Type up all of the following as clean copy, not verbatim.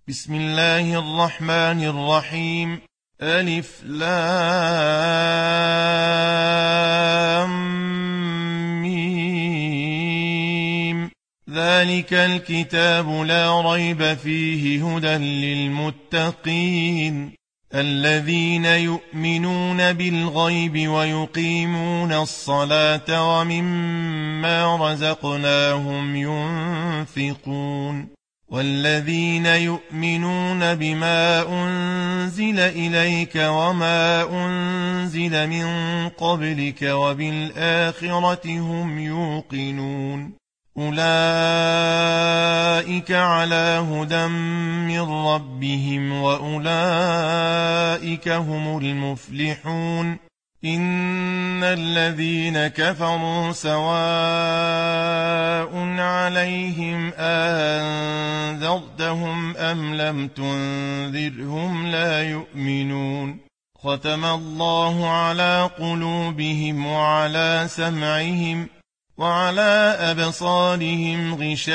بسم الله الرحمن الرحيم. ألف لام ميم. ذلك الكتاب لا ريب فيه هدى للمتقين الذين يؤمنون بالغيب ويقيمون الصلاة ومما رزقناهم ينفقون والذين يؤمنون بما أنزل إليك وما أنزل من قبلك وبالآخرة هم يوقنون أولئك على هدى من ربهم وأولئك هم المفلحون إن الذين كفروا سواء عليهم أنذرتهم أم لم تنذرهم لا يؤمنون ختم الله على قلوبهم وعلى سمعهم وعلى أبصارهم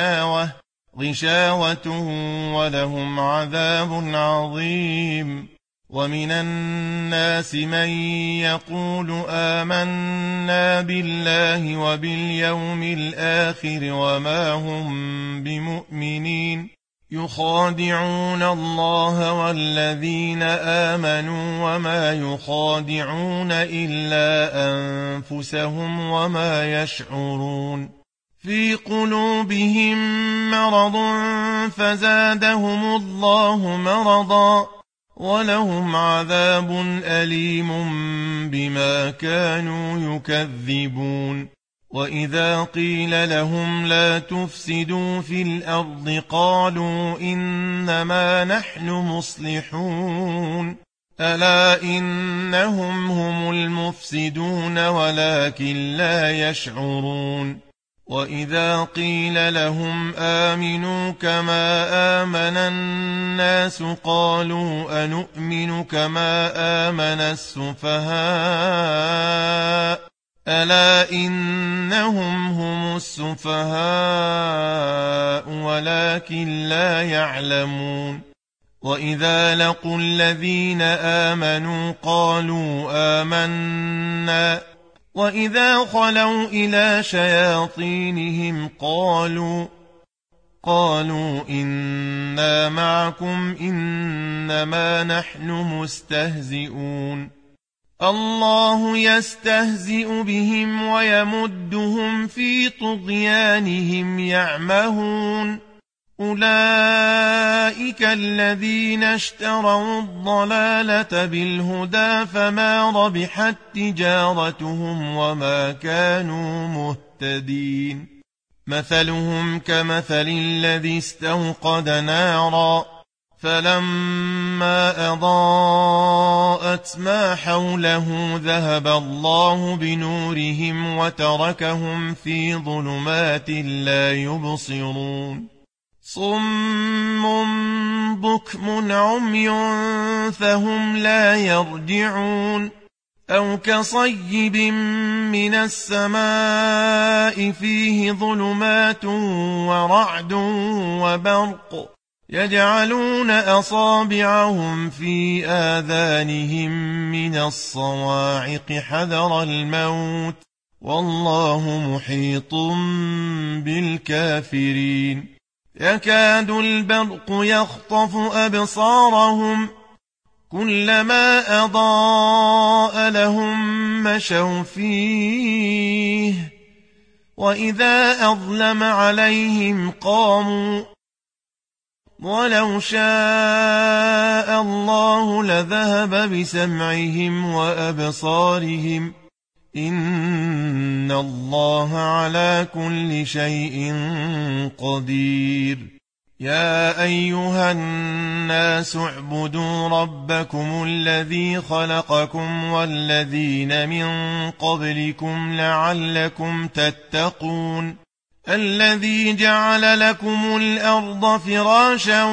غشاوة ولهم عذاب عظيم ومن الناس من يقول آمنا بالله وباليوم الآخر وما هم بمؤمنين يخادعون الله والذين آمنوا وما يخادعون إلا أنفسهم وما يشعرون في قلوبهم مرض فزادهم الله مرضا ولهم عذاب أليم بما كانوا يكذبون وإذا قيل لهم لا تفسدوا في الأرض قالوا إنما نحن مصلحون ألا إنهم هم المفسدون ولكن لا يشعرون وإذا قيل لهم آمنوا كما آمن الناس قالوا أنؤمن كما آمن السفهاء ألا إنهم هم السفهاء ولكن لا يعلمون وإذا لقوا الذين آمنوا قالوا آمنا وإذا خلوا إلى شياطينهم قالوا إنا معكم إنما نحن مستهزئون الله يستهزئ بهم ويمدهم في طغيانهم يعمهون أولئك الذين اشتروا الضلالة بالهدى فما ربحت تجارتهم وما كانوا مهتدين مثلهم كمثل الذي استوقد نارا فلما أضاءت ما حوله ذهب الله بنورهم وتركهم في ظلمات لا يبصرون صم بكم عمي فهم لا يرجعون أو كصيب من السماء فيه ظلمات ورعد وبرق يجعلون أصابعهم في آذانهم من الصواعق حذر الموت والله محيط بالكافرين يكاد البرق يخطف أبصارهم كلما أضاء لهم مشوا فيه وإذا أظلم عليهم قاموا ولو شاء الله لذهب بسمعهم وأبصارهم إن الله على كل شيء قدير يا أيها الناس اعبدوا ربكم الذي خلقكم والذين من قبلكم لعلكم تتقون الذي جعل لكم الأرض فراشا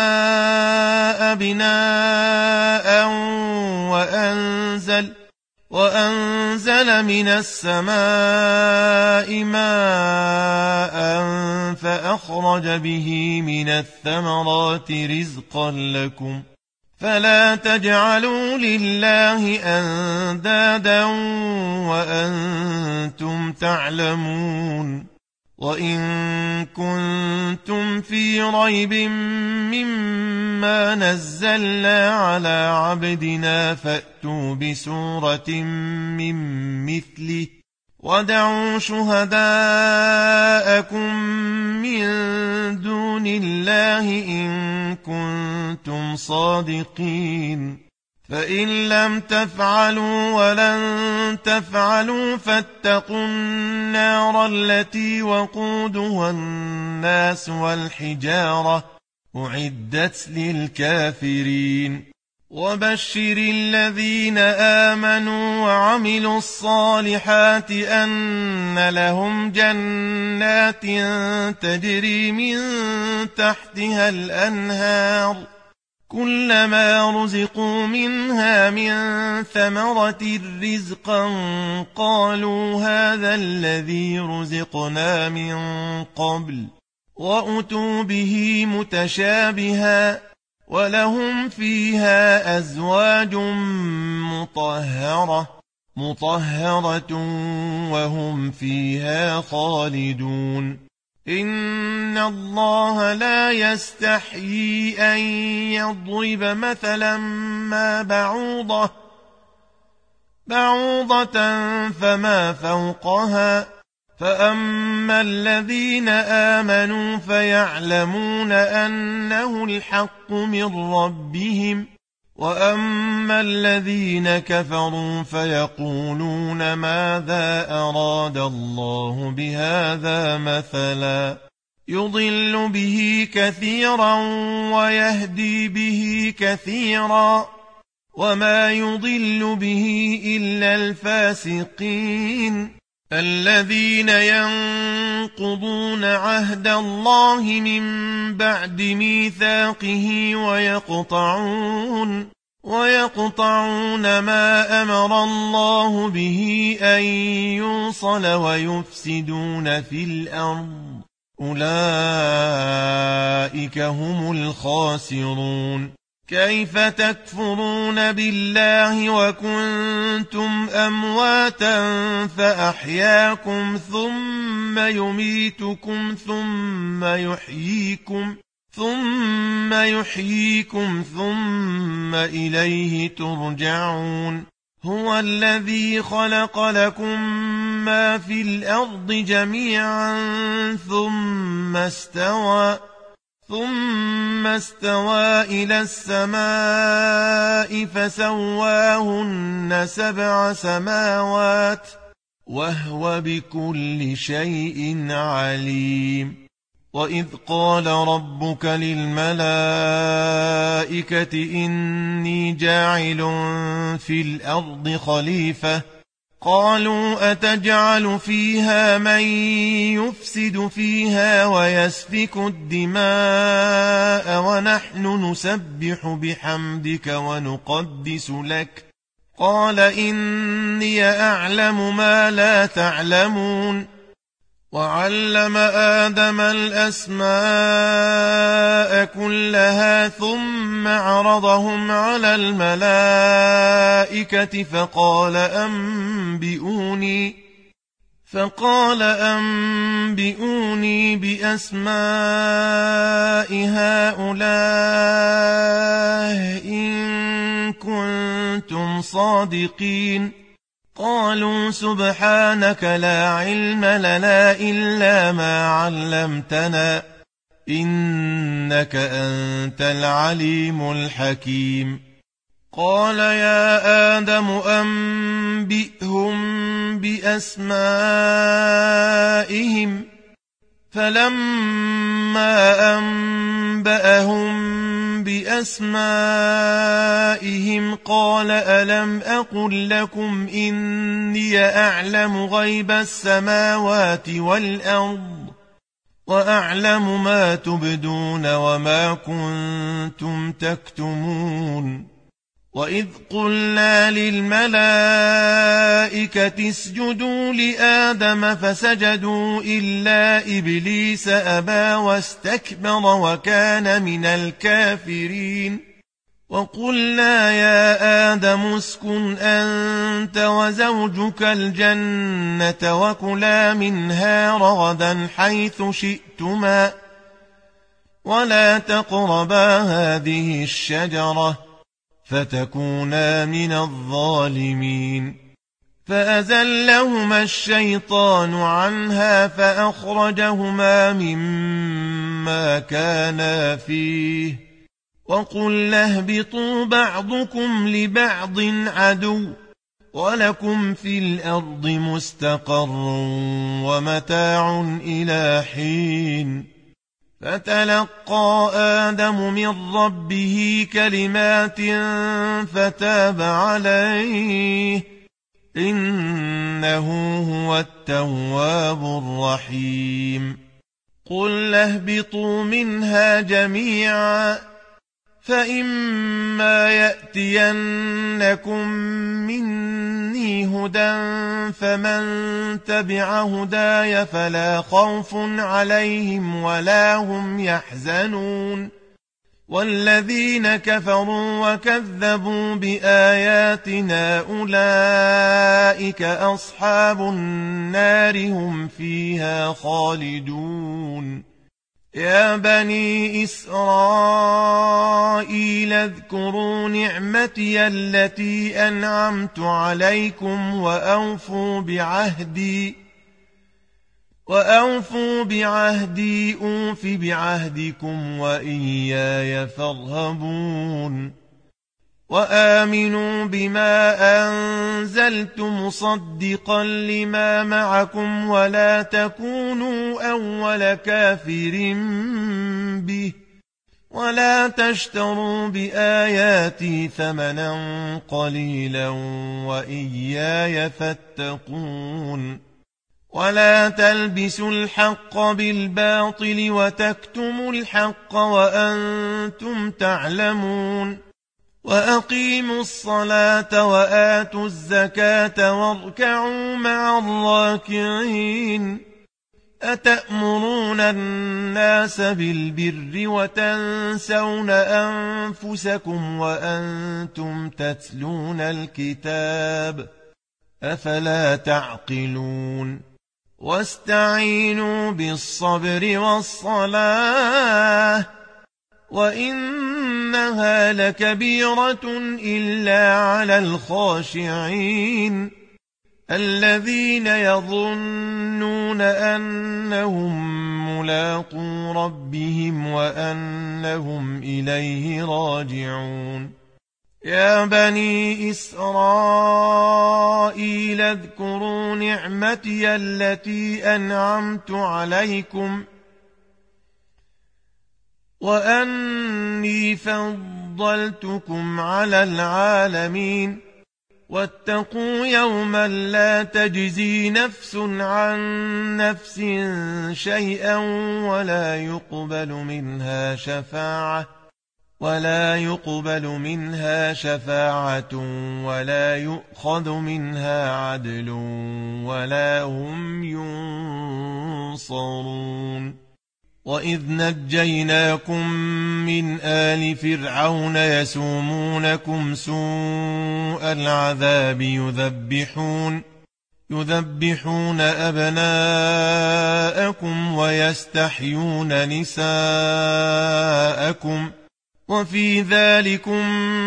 والسماء بناء وأنزل من السماء ماء فأخرج به من الثمرات رزقا لكم فلا تجعلوا لله أندادا وأنتم تعلمون وإن كنتم في ريب مما نزلنا على عبدنا فأتوا بسورة من مثله ودعوا شهداءكم من دون الله إن كنتم صادقين فإن لم تفعلوا ولن تفعلوا فاتقوا النار التي وقودها الناس والحجارة أعدت للكافرين وبشر الذين آمنوا وعملوا الصالحات أن لهم جنات تجري من تحتها الأنهار كلما رزقوا منها من ثمرة رزقا قالوا هذا الذي رزقنا من قبل وأتوا به متشابها ولهم فيها أزواج مطهرة وهم فيها خالدون إن الله لا يستحيي أن يضرب مثلا ما بعوضة فما فوقها فأما الذين آمنوا فيعلمون أنه الحق من ربهم وأما الذين كفروا فيقولون ماذا أراد الله بهذا مثلا يضل به كثيرا ويهدي به كثيرا وما يضل به إلا الفاسقين الذين ينقضون عهد الله من بعد ميثاقه ويقطعون ما أمر الله به أن يوصل ويفسدون في الأرض أولئك هم الخاسرون كيف تكفرون بالله وكنتم أمواتا فأحياكم ثم يميتكم ثم يحييكم ثم إليه ترجعون هو الذي خلق لكم ما في الأرض جميعا ثم استوى إلى السماء فسواهن 7 سماوات وهو بكل شيء عليم وإذ قال ربك للملائكة إني جاعل في الأرض خليفة قالوا أتجعل فيها من يفسد فيها ويسفك الدماء ونحن نسبح بحمدك ونقدس لك قال إني أعلم ما لا تعلمون وعلم آدم الأسماء كلها ثم عرضهم على الملائكة فقال أنبئوني بأسماء هؤلاء إن كنتم صادقين قالوا سبحانك لا علم لنا إلا ما علمتنا إنك أنت العليم الحكيم قال يا آدم أنبئهم بأسمائهم فلما أنبأهم بأسمائهم قال ألم أقل لكم إني أعلم غيب السماوات والأرض وأعلم ما تبدون وما كنتم تكتمون وإذ قلنا للملائكة اسجدوا لآدم فسجدوا إلا إبليس أبى واستكبر وكان من الكافرين وقلنا يا آدم اسكن أنت وزوجك الجنة وكلا منها رغدا حيث شئتما ولا تقربا هذه الشجرة فتكونا من الظالمين فأزلهما الشيطان عنها فأخرجهما مما كانا فيه وقلنا اهبطوا بعضكم لبعض عدو ولكم في الأرض مستقر ومتاع إلى حين فتلقى آدم من ربه كلمات فتاب عليه إنه هو التواب الرحيم قل اهبطوا منها جميعا فإما يأتينكم مني هدى فمن تبع هداي فلا خوف عليهم ولا هم يحزنون والذين كفروا وكذبوا بآياتنا أولئك أصحاب النار هم فيها خالدون يا بني إسرائيل اذكروا نعمتي التي أنعمت عليكم وأوفوا بعهدي أوف بعهدكم وإياي فارهبون وآمنوا بما أنزلت مصدقا لما معكم ولا تكونوا أول كافر به ولا تشتروا بآياتي ثمنا قليلا وإياي فاتقون ولا تلبسوا الحق بالباطل وتكتموا الحق وأنتم تعلمون وأقيموا الصلاة وآتوا الزكاة واركعوا مع الراكعين أتأمرون الناس بالبر وتنسون أنفسكم وأنتم تتلون الكتاب أفلا تعقلون واستعينوا بالصبر والصلاة وإنها لكبيرة إلا على الخاشعين الذين يظنون أنهم ملاقو ربهم وأنهم إليه راجعون يا بني إسرائيل اذكروا نعمتي التي أنعمت عليكم وأني فضلتكم على العالمين واتقوا يوما لا تجزي نفس عن نفس شيئا ولا يقبل منها شفاعة ولا يؤخذ منها عدل ولا هم ينصرون وإذ نجيناكم من آل فرعون يسومونكم سوء العذاب يذبحون أبناءكم ويستحيون نساءكم وفي ذلكم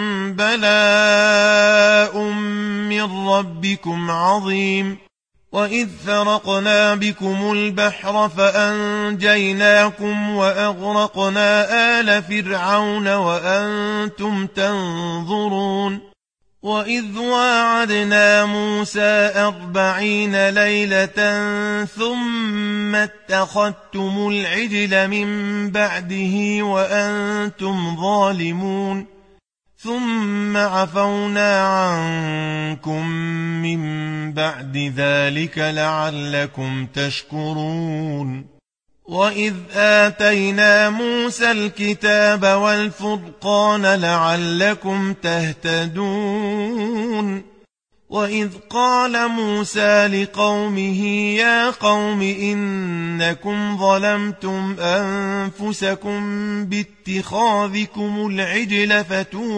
بلاء من ربكم عظيم وإذ فرقنا بكم البحر فأنجيناكم وأغرقنا آل فرعون وأنتم تنظرون وإذ واعدنا موسى 40 ليلة ثم اتخذتم العجل من بعده وأنتم ظالمون ثم عفونا عنكم من بعد ذلك لعلكم تشكرون وإذ آتينا موسى الكتاب والفرقان لعلكم تهتدون وإذ قال موسى لقومه يا قوم إنكم ظلمتم أنفسكم باتخاذكم العجل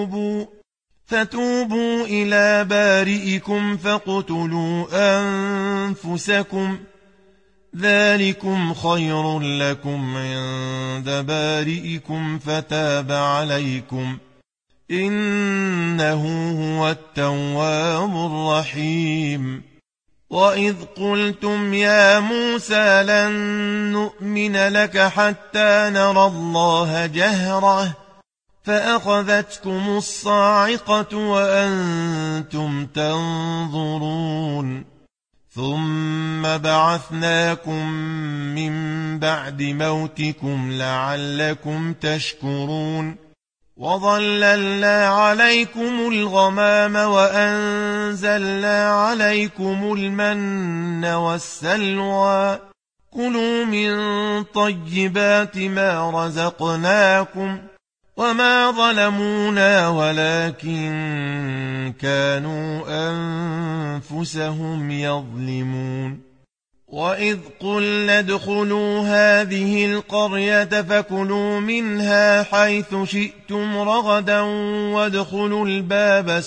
فتوبوا إلى بارئكم فاقتلوا أنفسكم ذلكم خير لكم عند بارئكم فتاب عليكم إنه هو التواب الرحيم وإذ قلتم يا موسى لن نؤمن لك حتى نرى الله جهرة فأخذتكم الصاعقة وأنتم تنظرون ثم بعثناكم من بعد موتكم لعلكم تشكرون وظللنا عليكم الغمام وأنزلنا عليكم المن والسلوى كلوا من طيبات ما رزقناكم وما ظلمونا ولكن كانوا أنفسهم يظلمون وإذ قلنا ادخلوا هذه القرية فكلوا منها حيث شئتم رغدا وادخلوا الباب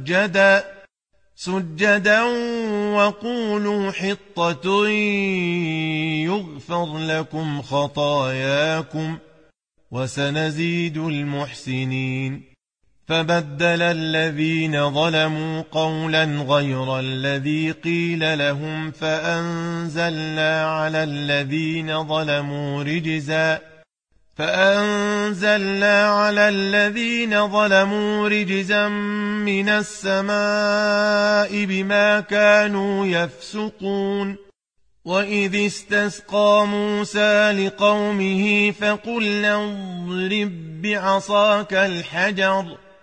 سجدا وقولوا حطة يغفر لكم خطاياكم وسنزيد المحسنين فبدل الذين ظلموا قولا غير الذي قيل لهم فأنزلنا على الذين ظلموا رجزا من السماء بما كانوا يفسقون وإذ استسقى موسى لقومه فقلنا اضرب بعصاك الحجر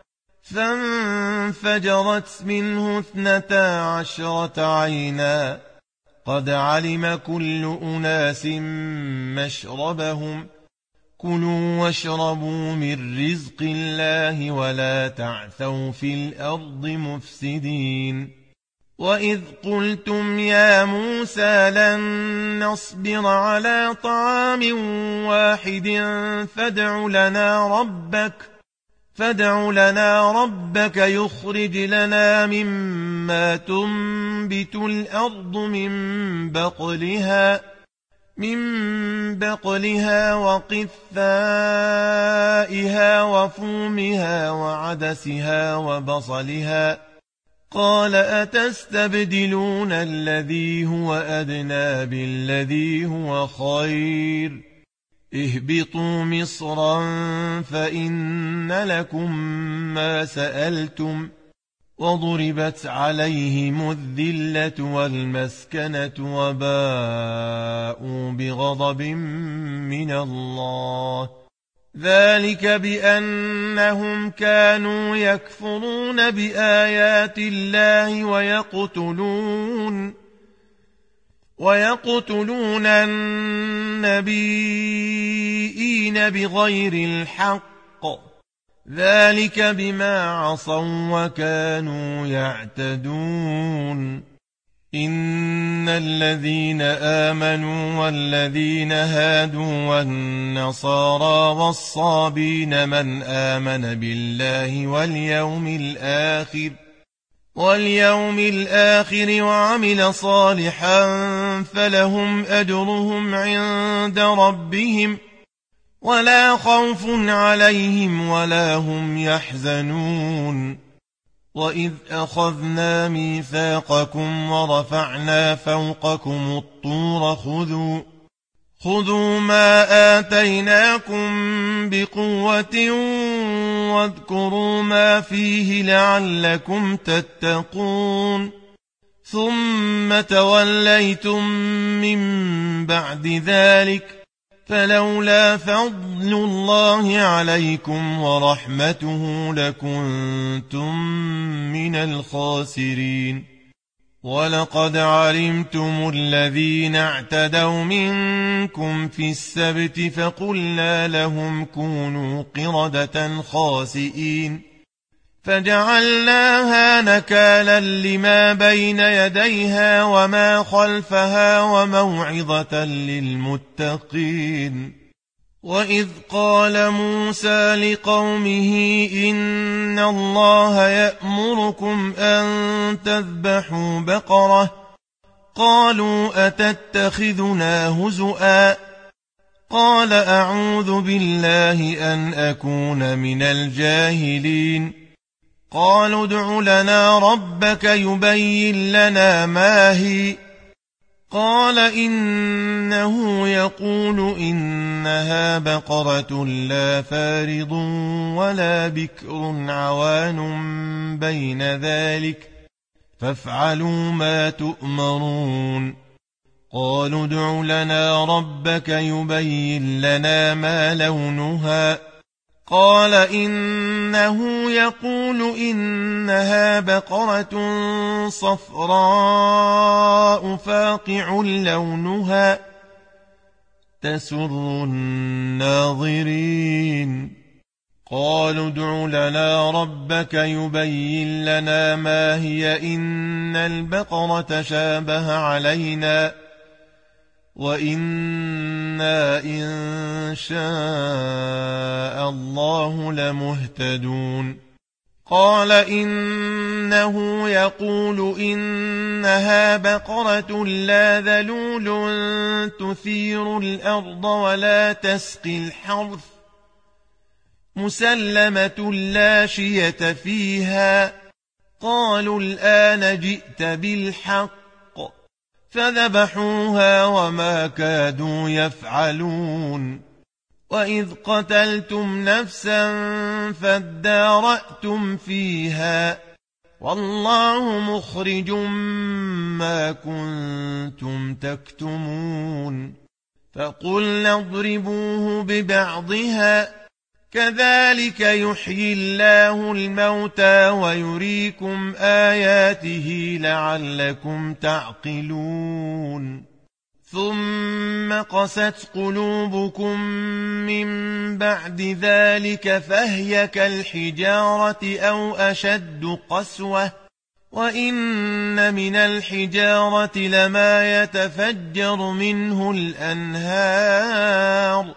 فانفجرت منه 12 عينا قد علم كل أناس مشربهم كلوا واشربوا من رزق الله ولا تعثوا في الأرض مفسدين وإذ قلتم يا موسى لن نصبر على طعام واحد فادع لنا ربك يخرج لنا مما تنبت الأرض من بقلها وقثائها وفومها وعدسها وبصلها قال أتستبدلون الذي هو أدنى بالذي هو خير اهبطوا مصرا فإن لكم ما سألتم وضربت عليهم الذلة والمسكنة وباءوا بغضب من الله ذلك بأنهم كانوا يكفرون بآيات الله ويقتلون النبيين بغير الحق ذلك بما عصوا وكانوا يعتدون إن الذين آمنوا والذين هادوا والنصارى والصابين من آمن بالله واليوم الآخر وعمل صالحا فلهم أجرهم عند ربهم ولا خوف عليهم ولا هم يحزنون وإذ أخذنا ميثاقكم ورفعنا فوقكم الطور خذوا ما آتيناكم بقوة واذكروا ما فيه لعلكم تتقون ثم توليتم من بعد ذلك فلولا فضل الله عليكم ورحمته لكنتم من الخاسرين ولقد علمتم الذين اعتدوا منكم في السبت فقلنا لهم كونوا قردة خاسئين فجعلناها نكالا لما بين يديها وما خلفها وموعظة للمتقين. وإذ قال موسى لقومه إن الله يأمركم أن تذبحوا بقرة قالوا أتتخذنا هزؤا قال أعوذ بالله أن أكون من الجاهلين قالوا ادع لنا ربك يبين لنا ما هي قال إنه يقول إنها بقرة لا فارض ولا بكر عوان بين ذلك فافعلوا ما تؤمرون قالوا ادع لنا ربك يبين لنا ما لونها قال إنه يقول إنها بقرة صفراء فاقع لونها تسر الناظرين قالوا ادع لنا ربك يبين لنا ما هي إن البقرة شابه علينا وإنا إن شاء الله لمهتدون قال إنه يقول إنها بقرة لا ذلول تثير الأرض ولا تسقي الحرث مسلمة لا شية فيها قالوا الآن جئت بالحق فذبحوها وما كادوا يفعلون وإذ قتلتم نفسا فادارأتم فيها والله مخرج ما كنتم تكتمون فقلنا اضربوه ببعضها كذلك يحيي الله الموتى ويريكم آياته لعلكم تعقلون ثم قست قلوبكم من بعد ذلك فهي كالحجارة أو أشد قسوة وإن من الحجارة لما يتفجر منه الأنهار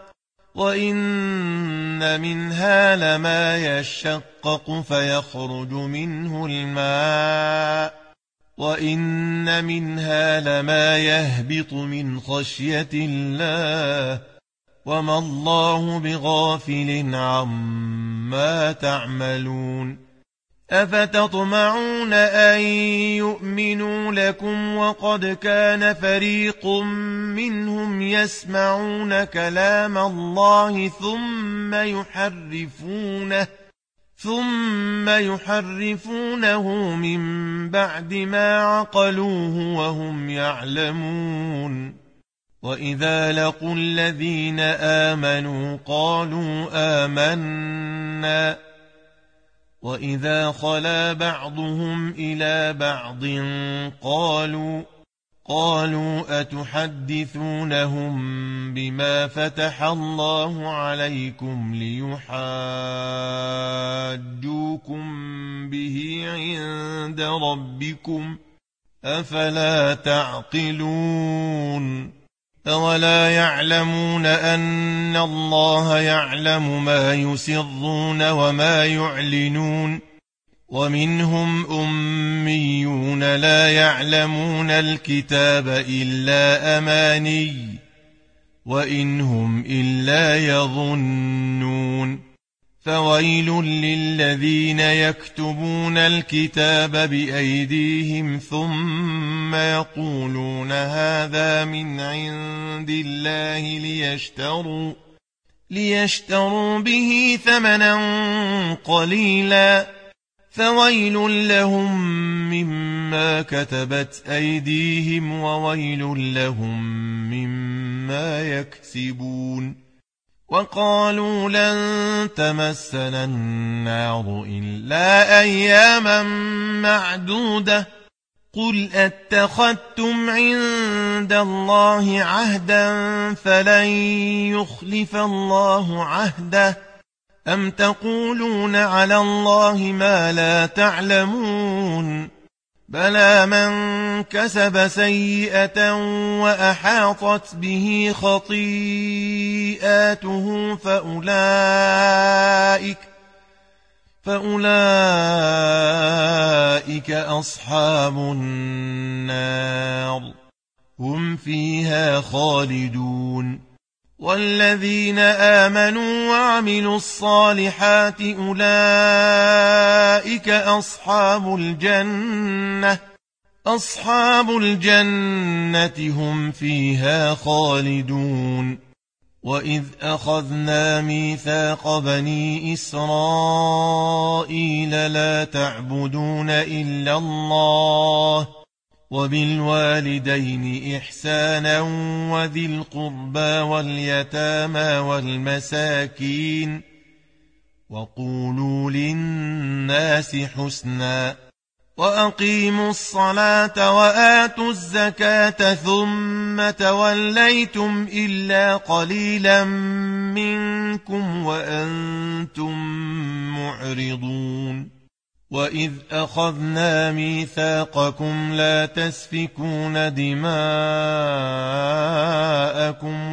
وإن منها لما يشقق فيخرج منه الماء وإن منها لما يهبط من خشية الله وما الله بغافل عما تعملون أفتطمعون أن يؤمنوا لكم وقد كان فريق منهم يسمعون كلام الله ثم يحرفونه من بعد ما عقلوه وهم يعلمون وإذا لقوا الذين آمنوا قالوا آمنا وإذا خلا بعضهم إلى بعض قالوا أتحدثونهم بما فتح الله عليكم ليحاجوكم به عند ربكم أفلا تعقلون أولا يعلمون أن الله يعلم ما يسرون وما يعلنون ومنهم أميون لا يعلمون الكتاب إلا أماني وإن هم إلا يظنون فويل للذين يكتبون الكتاب بأيديهم ثم يقولون هذا من عند الله ليشتروا به ثمنا قليلا فويل لهم مما كتبت أيديهم وويل لهم مما يكسبون وقالوا لن تمسنا النار إلا أياما معدودة قل أتخذتم عند الله عهدا فلن يخلف الله عهده أم تقولون على الله ما لا تعلمون بلى من كسب سيئة وأحاطت به خطيئاته فأولئك أصحاب النار هم فيها خالدون والذين آمنوا وعملوا الصالحات أولئك أصحاب الجنة هم فيها خالدون وإذ أخذنا ميثاق بني إسرائيل لا تعبدون إلا الله وبالوالدين إحسانا وذي القربى واليتامى والمساكين وقولوا للناس حسنا وأقيموا الصلاة وآتوا الزكاة ثم توليتم إلا قليلا منكم وأنتم معرضون وإذ أخذنا ميثاقكم لا تسفكون دماءكم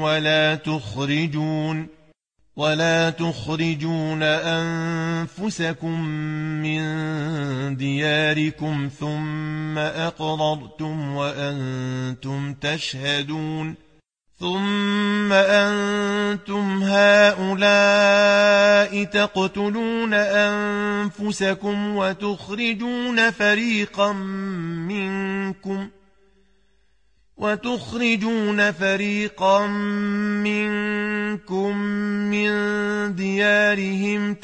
ولا تخرجون أنفسكم من دياركم ثم أقررتم وأنتم تشهدون ثم أنتم هؤلاء تقتلون أنفسكم وتخرجون فريقا منكم من ديارهم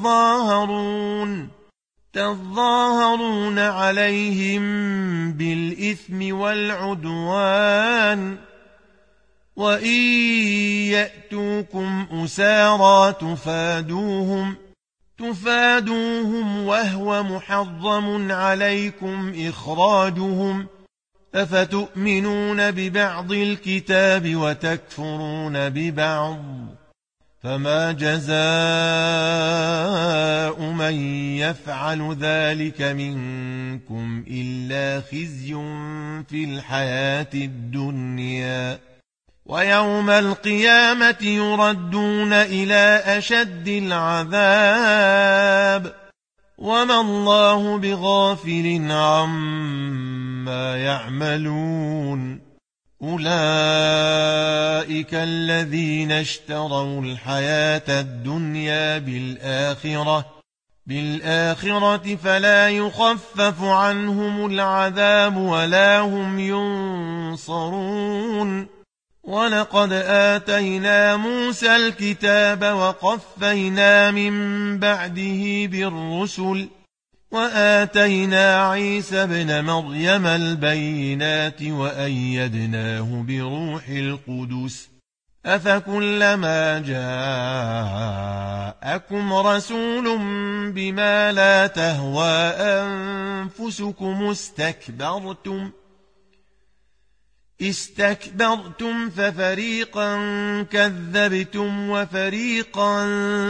تظاهرون عليهم بالإثم والعدوان وإن يأتوكم أسارى تفادوهم وهو محرم عليكم إخراجهم أفتؤمنون ببعض الكتاب وتكفرون ببعض فما جزاء من يفعل ذلك منكم إلا خزي في الحياة الدنيا ويوم القيامة يردون إلى أشد العذاب وما الله بغافل عما يعملون أولئك الذين اشتروا الحياة الدنيا بالآخرة فلا يخفف عنهم العذاب ولا هم ينصرون ولقد آتينا موسى الكتاب وقفينا من بعده بالرسل وآتينا عيسى ابن مريم البينات وأيدناه بروح القدس أفكلما جاءكم رسول بما لا تهوى أنفسكم استكبرتم ففريقا كذبتم وفريقا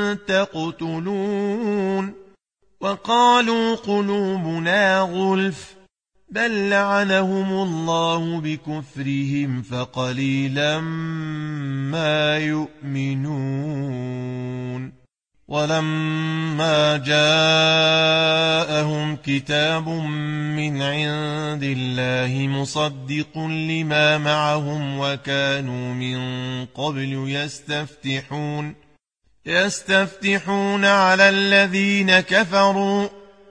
تقتلون وقالوا قلوبنا غلف بل لعنهم الله بكفرهم فقليلا ما يؤمنون ولما جاءهم كتاب من عند الله مصدق لما معهم وكانوا من قبل يستفتحون على الذين كفروا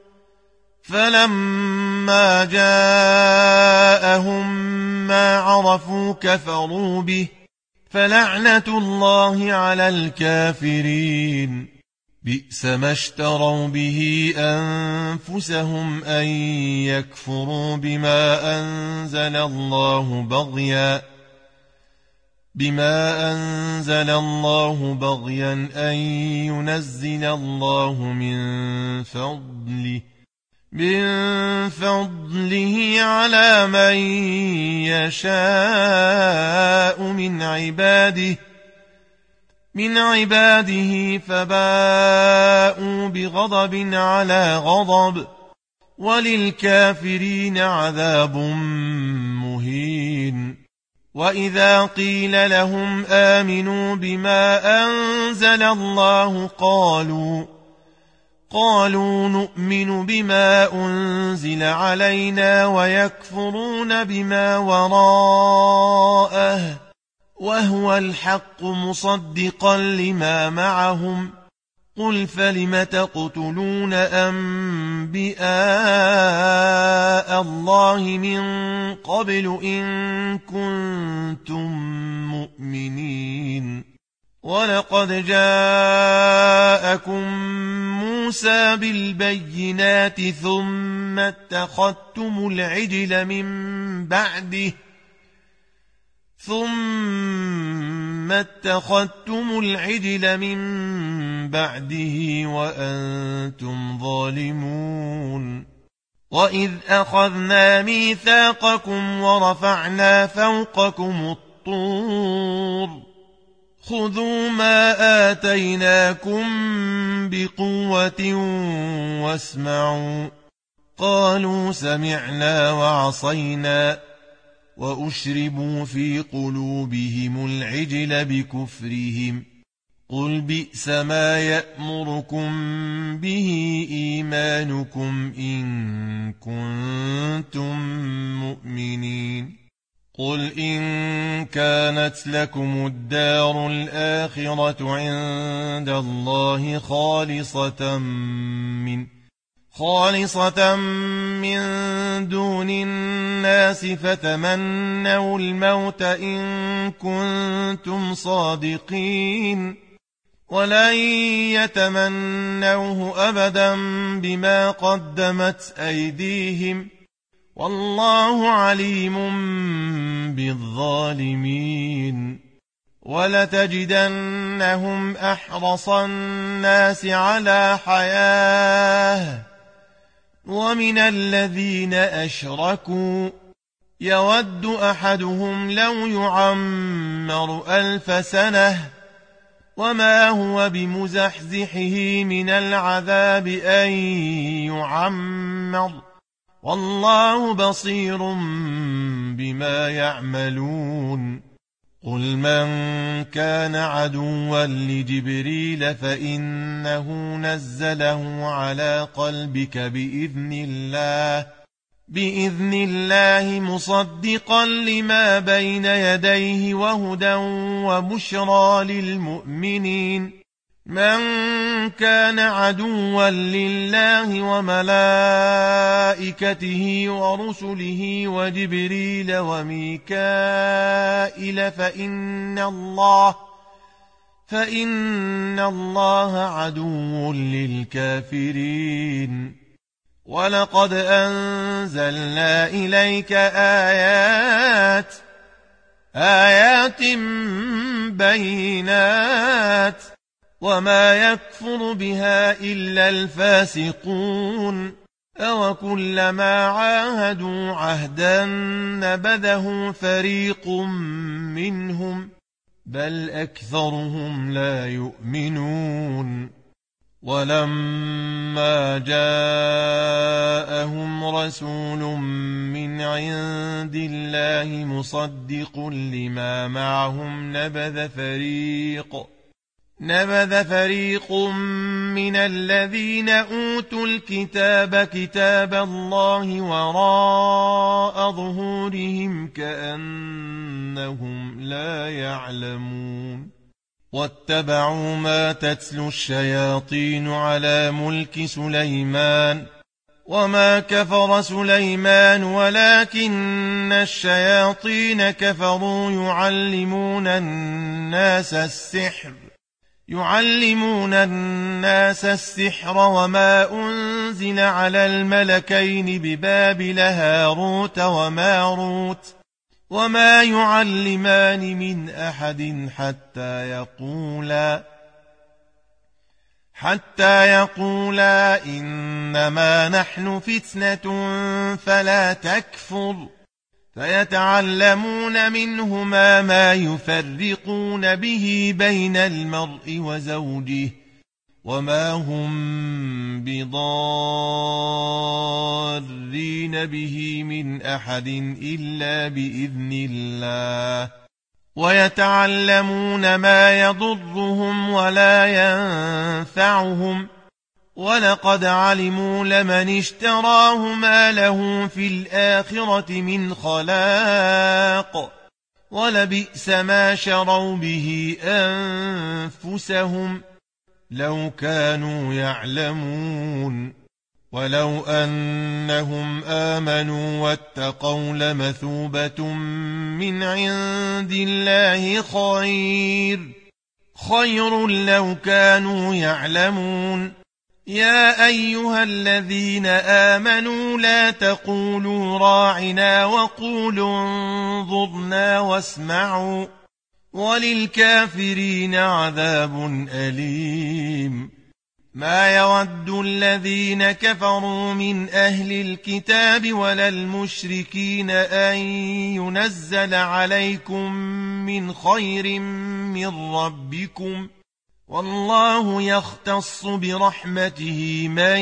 فلما جاءهم ما عرفوا كفروا به فلعنة الله على الكافرين بئس ما اشتروا به أنفسهم أن يكفروا بما أنزل الله بغيا أن ينزل الله من فضله من فضله على من يشاء من عباده فباءوا بغضب على غضب وللكافرين عذاب مهين. وإذا قيل لهم آمنوا بما أنزل الله قالوا نؤمن بما أنزل علينا ويكفرون بما وراءه وهو الحق مصدقا لما معهم قل فلم تقتلون أنبياء الله من قبل إن كنتم مؤمنين. ولقد جاءكم موسى بالبينات ثم اتخذتم العجل من بعده وأنتم ظالمون. وإذ أخذنا ميثاقكم ورفعنا فوقكم الطور خذوا ما آتيناكم بقوة واسمعوا قالوا سمعنا وعصينا وأشربوا في قلوبهم العجل بكفرهم قل بئس ما يأمركم به إيمانكم إن كنتم مؤمنين. قل إن كانت لكم الدار الآخرة عند الله خالصة من دون الناس فتمنوا الموت إن كنتم صادقين ولن يتمنوه أبدا بما قدمت أيديهم والله عليم بالظالمين. ولتجدنهم أحرص الناس على حياة ومن الذين أشركوا يود أحدهم لو يعمر 1000 سنة وما هو بمزحزحه من العذاب أن يعمر والله بصير بما يعملون. قل من كان عدوا لجبريل فإنه نزله على قلبك بإذن الله مصدقا لما بين يديه وهدى وبشرى للمؤمنين. من كان عدوا لله وملائكته ورسله وجبريل وميكائيل فإن الله عدو للكافرين. ولقد أنزلنا إليك آيات بينات وما يكفر بها إلا الفاسقون. أوكلما عاهدوا عهدا نبذه فريق منهم بل أكثرهم لا يؤمنون. ولما جاءهم رسول من عند الله مصدق لما معهم نبذ فريق من الذين أوتوا الكتاب كتاب الله وراء ظهورهم كأنهم لا يعلمون. واتبعوا ما تتلو الشياطين على ملك سليمان وما كفر سليمان ولكن الشياطين كفروا يعلمون الناس السحر وما أنزل على الملكين ببابل هاروت وماروت وما يعلمان من أحد حتى يقولا إنما نحن فتنة فلا تكفر فيتعلمون منهما ما يفرقون به بين المرء وزوجه وما هم بضارين به من أحد إلا بإذن الله ويتعلمون ما يضرهم ولا ينفعهم ولقد علموا لمن اشتراه ما له في الآخرة من خلاق ولبئس ما شروا به أنفسهم لو كانوا يعلمون ولو أنهم آمنوا واتقوا لمثوبة من عند الله خير لو كانوا يعلمون يا أيها الذين آمنوا لا تقولوا راعنا وقولوا انظرنا واسمعوا وللكافرين عذاب أليم ما يود الذين كفروا من أهل الكتاب ولا المشركين أن ينزل عليكم من خير من ربكم والله يختص برحمته من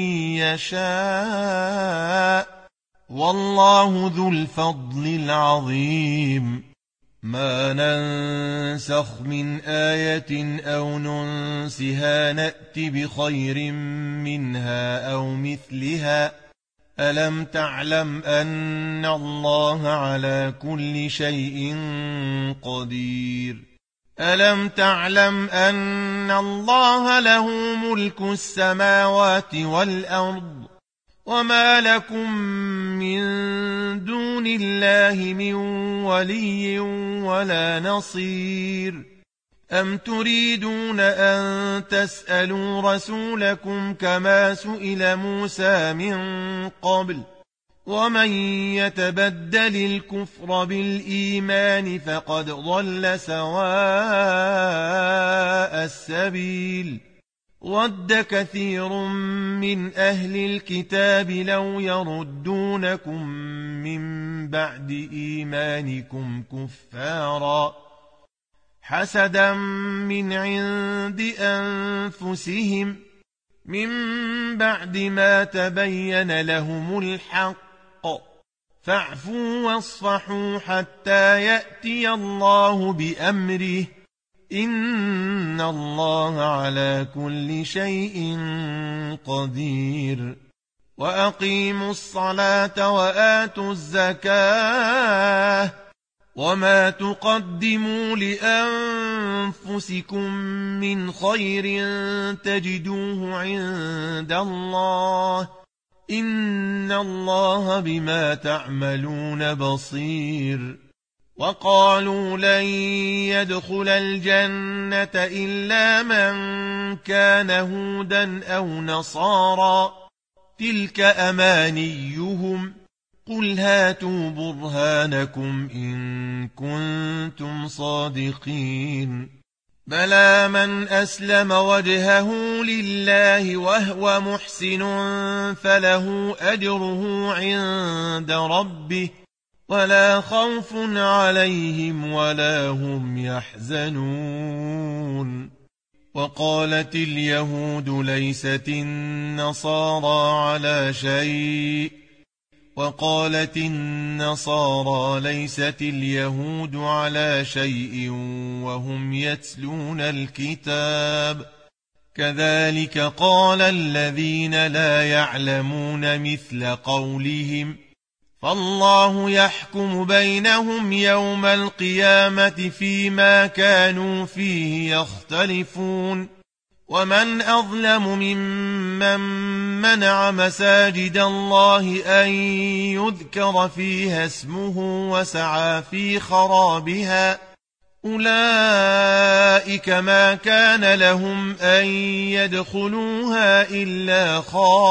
يشاء والله ذو الفضل العظيم ما ننسخ من آية أو ننسها نأت بخير منها أو مثلها ألم تعلم أن الله على كل شيء قدير ألم تعلم أن الله له ملك السماوات والأرض وما لكم من دون الله من ولي ولا نصير أم تريدون أن تسألوا رسولكم كما سئل موسى من قبل ومن يتبدل الكفر بالإيمان فقد ضل سواء السبيل ود كثير من أهل الكتاب لو يردونكم من بعد إيمانكم كفارا حسدا من عند أنفسهم من بعد ما تبين لهم الحق فاعفوا واصفحوا حتى يأتي الله بأمره إن الله على كل شيء قدير وأقيموا الصلاة وآتوا الزكاة وما تقدموا لأنفسكم من خير تجدوه عند الله إن الله بما تعملون بصير وقالوا لن يدخل الجنة إلا من كان هودا أو نصارى تلك أمانيهم قل هاتوا برهانكم إن كنتم صادقين بلى من أسلم وجهه لله وهو محسن فله أجره عند ربه ولا خوف عليهم ولا هم يحزنون وقالت اليهود ليست النصارى على شيء وقالت النصارى ليست اليهود على شيء وهم يتلون الكتاب كذلك قال الذين لا يعلمون مثل قولهم فالله يحكم بينهم يوم القيامة فيما كانوا فيه يختلفون ومن أظلم ممن منع مساجد الله أن يذكر فيها اسمه وسعى في خرابها أولئك ما كان لهم أن يدخلوها إلا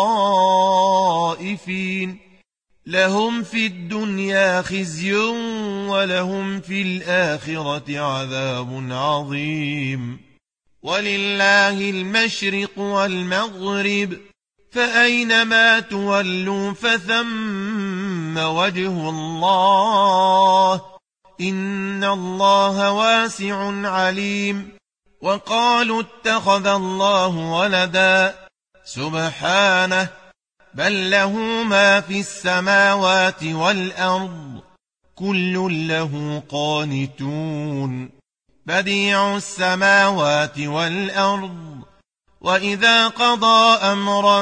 خائفين لهم في الدنيا خزي ولهم في الآخرة عذاب عظيم ولله المشرق والمغرب فأينما تولوا فثم وجه الله إن الله واسع عليم وقالوا اتخذ الله ولدا سبحانه بل له ما في السماوات والأرض كل له قانتون بديع السماوات والأرض وإذا قضى أمرا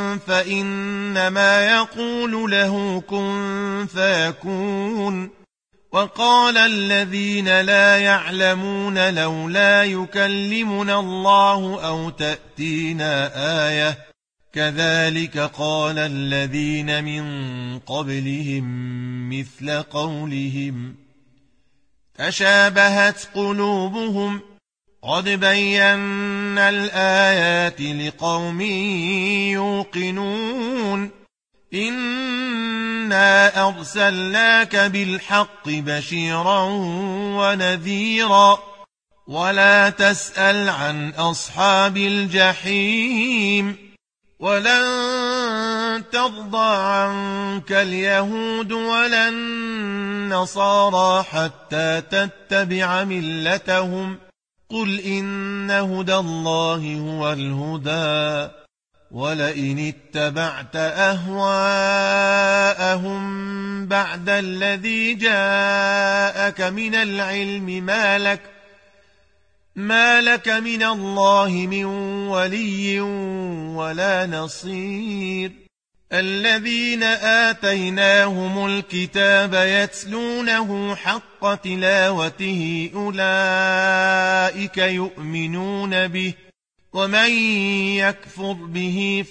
فإنما يقول له كن فيكون وقال الذين لا يعلمون لولا يكلمنا الله أو تأتينا آية كذلك قال الذين من قبلهم مثل قولهم تشابهت قلوبهم قد بينا الآيات لقوم يوقنون إنا أرسلناك بالحق بشيرا ونذيرا ولا تسأل عن أصحاب الجحيم ولن ترضى عنك اليهود ولا النصارى حتى تتبع ملتهم قل إن هدى الله هو الهدى ولئن اتبعت أهواءهم بعد الذي جاءك من العلم ما لك من الله من ولي ولا نصير الذين آتيناهم الكتاب يتلونه حق تلاوته أولئك يؤمنون به ومن يكفر به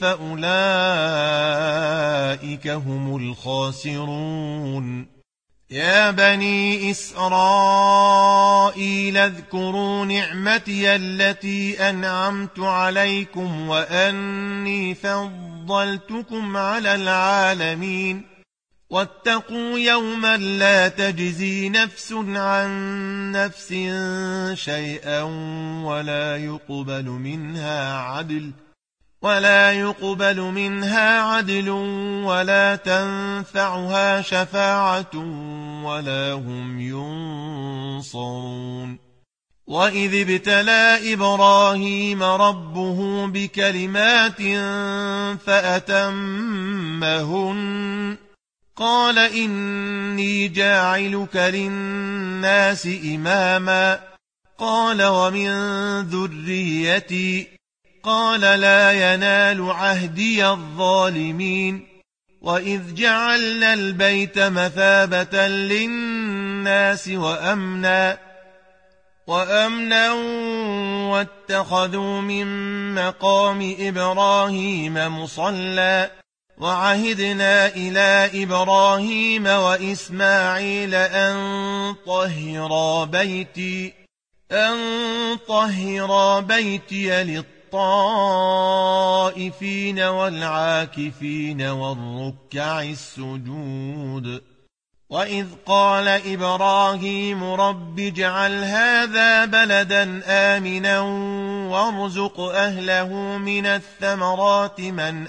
فأولئك هم الخاسرون يا بني إسرائيل اذكروا نعمتي التي أنعمت عليكم وأني فضلتكم على العالمين واتقوا يوما لا تجزي نفس عن نفس شيئا ولا يقبل منها عدل ولا تنفعها شفاعة ولا هم ينصرون وإذ ابتلى إبراهيم ربه بكلمات فأتمهن قال إني جاعلك للناس إماما قال ومن ذريتي قال لا ينال عهدي الظالمين وإذ جعلنا البيت مثابة للناس وأمنا واتخذوا من مقام إبراهيم مصلى وعهدنا إلى إبراهيم وإسماعيل أن طهرا بيتي للطائفين والعاكفين والركع السجود وإذ قال إبراهيم رب اجعل هذا بلدا آمنا وارزق أهله من الثمرات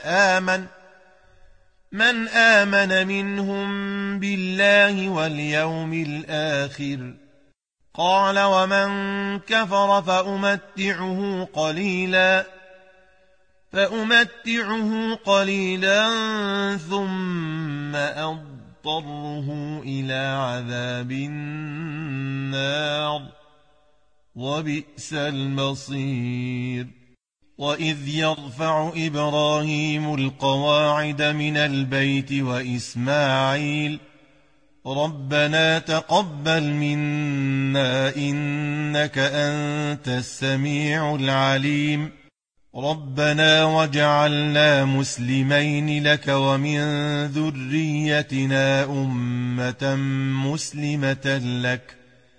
من آمن منهم بالله واليوم الآخر قال ومن كفر فأمتعه قليلا ثم أضطره إلى عذاب النار وبئس المصير وإذ يرفع إبراهيم القواعد من البيت وإسماعيل ربنا تقبل منا إنك أنت السميع العليم ربنا واجعلنا مسلمين لك ومن ذريتنا أمة مسلمة لك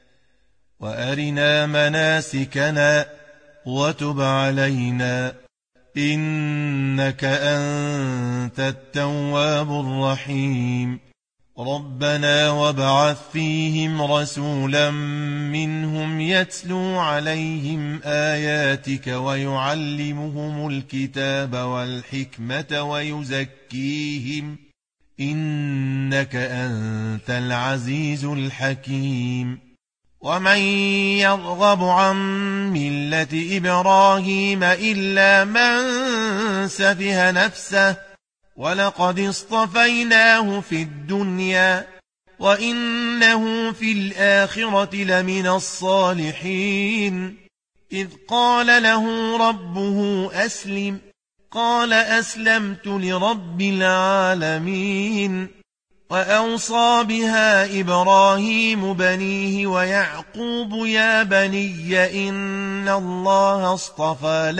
وأرنا مناسكنا وتب علينا إنك أنت التواب الرحيم ربنا وابعث فيهم رسولا منهم يتلو عليهم آياتك ويعلمهم الكتاب والحكمة ويزكيهم إنك أنت العزيز الحكيم ومن يرغب عن ملة إبراهيم إلا من سفه نفسه ولقد اصطفيناه في الدنيا وإنه في الآخرة لمن الصالحين إذ قال له ربه أسلم قال أسلمت لرب العالمين وأوصى بها إبراهيم بنيه ويعقوب يا بني إن الله اصطفى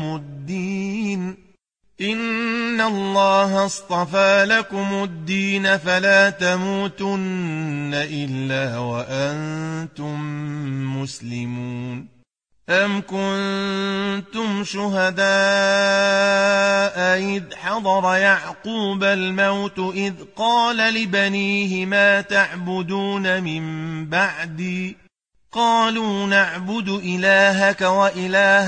لكم الدين فلا تموتن إلا وأنتم مسلمون أم كنتم شهداء إذ حضر يعقوب الموت إذ قال لبنيه ما تعبدون من بعدي قالوا نعبد إلهك وإله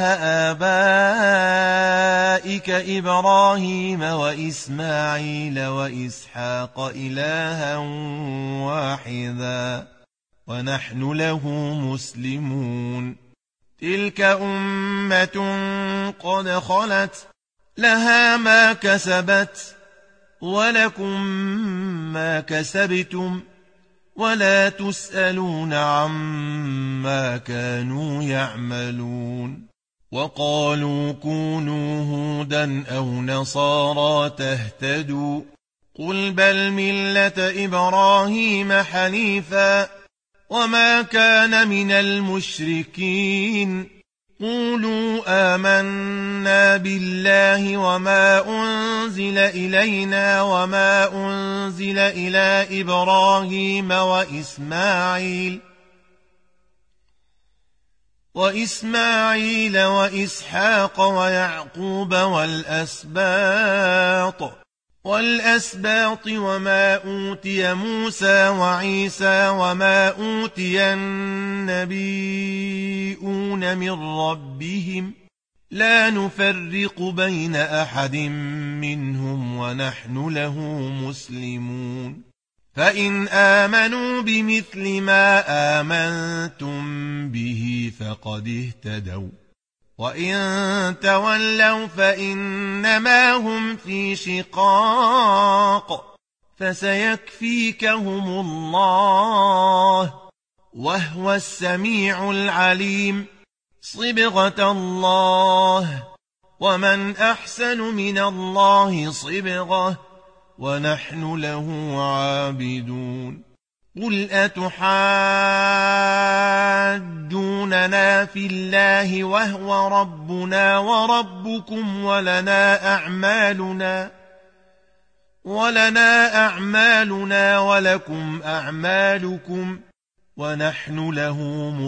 آبائك إبراهيم وإسماعيل وإسحاق إلها واحدا ونحن له مسلمون تلك أمة قد خلت لها ما كسبت ولكم ما كسبتم ولا تسألون عما كانوا يعملون وقالوا كونوا هودا أو نصارى تهتدوا قل بل ملة إبراهيم حنيفا وما كان من المشركين قولوا آمنا بالله وما أنزل إلينا وما أنزل إلى إبراهيم وإسماعيل وإسحاق ويعقوب والأسباط وما أوتي موسى وعيسى وما أوتي النبيون من ربهم لا نفرق بين أحد منهم ونحن له مسلمون فإن آمنوا بمثل ما آمنتم به فقد اهتدوا وإن تولوا فإنما هم في شقاق فسيكفيكهم الله وهو السميع العليم صبغة الله ومن أحسن من الله صبغة ونحن له عابدون قل أتحاجوننا في الله وهو ربنا وربكم ولنا أعمالنا ولكم أعمالكم ونحن له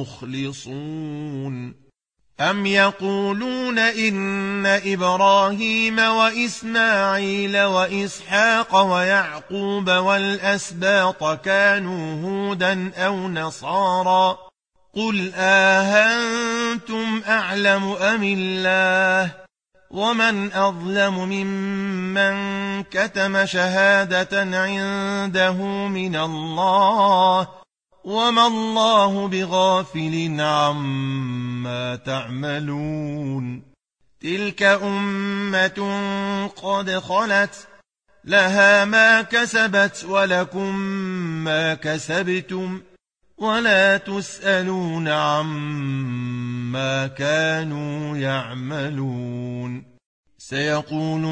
مخلصون أم يقولون إن إبراهيم وإسماعيل وإسحاق ويعقوب والأسباط كانوا هودا أو نصارى قل آهنتم أعلم أم الله ومن أظلم ممن كتم شهادة عنده من الله وما الله بغافل عما تعملون تلك أمة قد خلت لها ما كسبت ولكم ما كسبتم ولا تسألون عما كانوا يعملون سيقول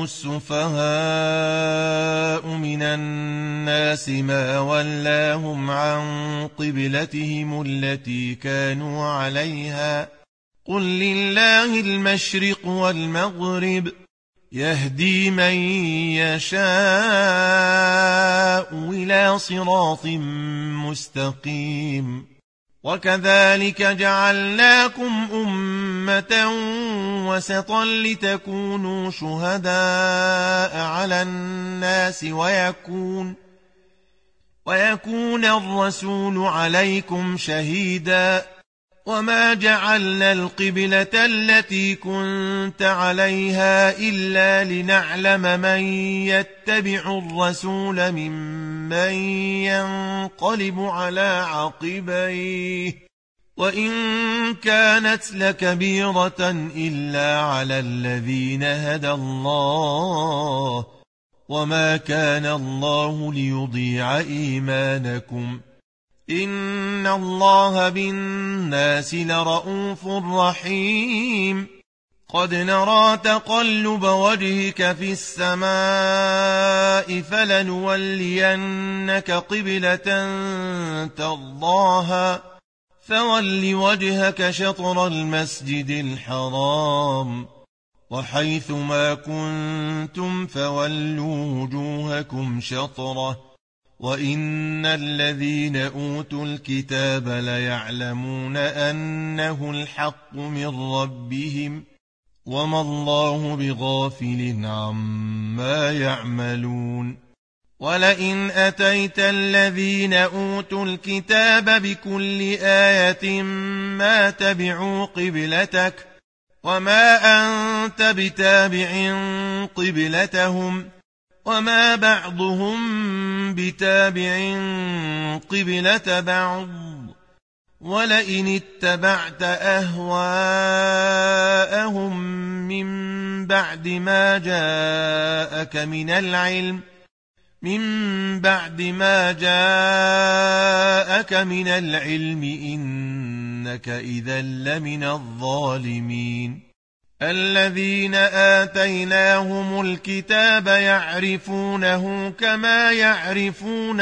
السفهاء من الناس ما ولاهم عن قبلتهم التي كانوا عليها قل لله المشرق والمغرب يهدي من يشاء إلى صراط مستقيم وكذلك جعلناكم أمة وسطا لتكونوا شهداء على الناس ويكون الرسول عليكم شهيدا وما جعلنا القبلة التي كنت عليها إلا لنعلم من يتبع الرسول ممن ينقلب على عقبيه وإن كانت لكبيرة إلا على الذين هدى الله وما كان الله ليضيع إيمانكم إن الله بالناس لرءوف رحيم قد نرى تقلب وجهك في السماء فلنولينك قبلة ترضاها فول وجهك شطر المسجد الحرام وحيث ما كنتم فولوا وجوهكم شطره وإن الذين أوتوا الكتاب ليعلمون أنه الحق من ربهم وما الله بغافل عما يعملون ولئن أتيت الذين أوتوا الكتاب بكل آية ما تبعوا قبلتك وما أنت بتابع قبلتهم وما بعضهم بتابع قبلة بعض ولئن اتبعت أهواءهم من بعد ما جاءك من العلم إنك إذا لمن الظالمين الذين آتيناهم الكتاب يعرفونه كما يعرفون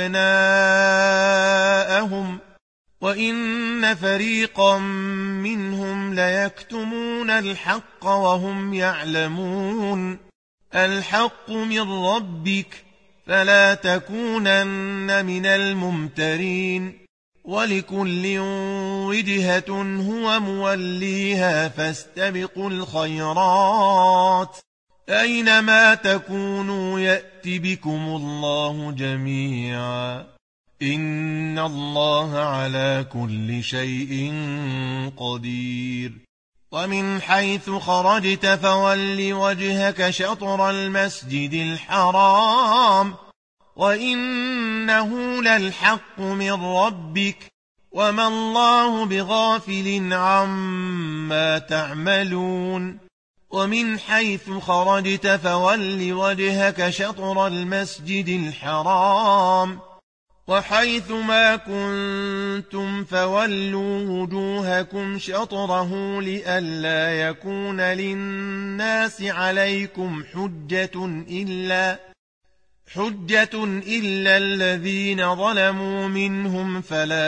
أبناءهم وإن فريقا منهم ليكتمون الحق وهم يعلمون الحق من ربك فلا تكونن من الممترين ولكل وجهة هو موليها فاستبقوا الخيرات أينما تكونوا يأت بكم الله جميعا إن الله على كل شيء قدير ومن حيث خرجت فول وجهك شطر المسجد الحرام وإنه للحق من ربك وما الله بغافل عما تعملون ومن حيث خرجت فول وجهك شطر المسجد الحرام وحيث ما كنتم فولوا وجوهكم شطره لئلا يكون للناس عليكم حجة إلا الذين ظلموا منهم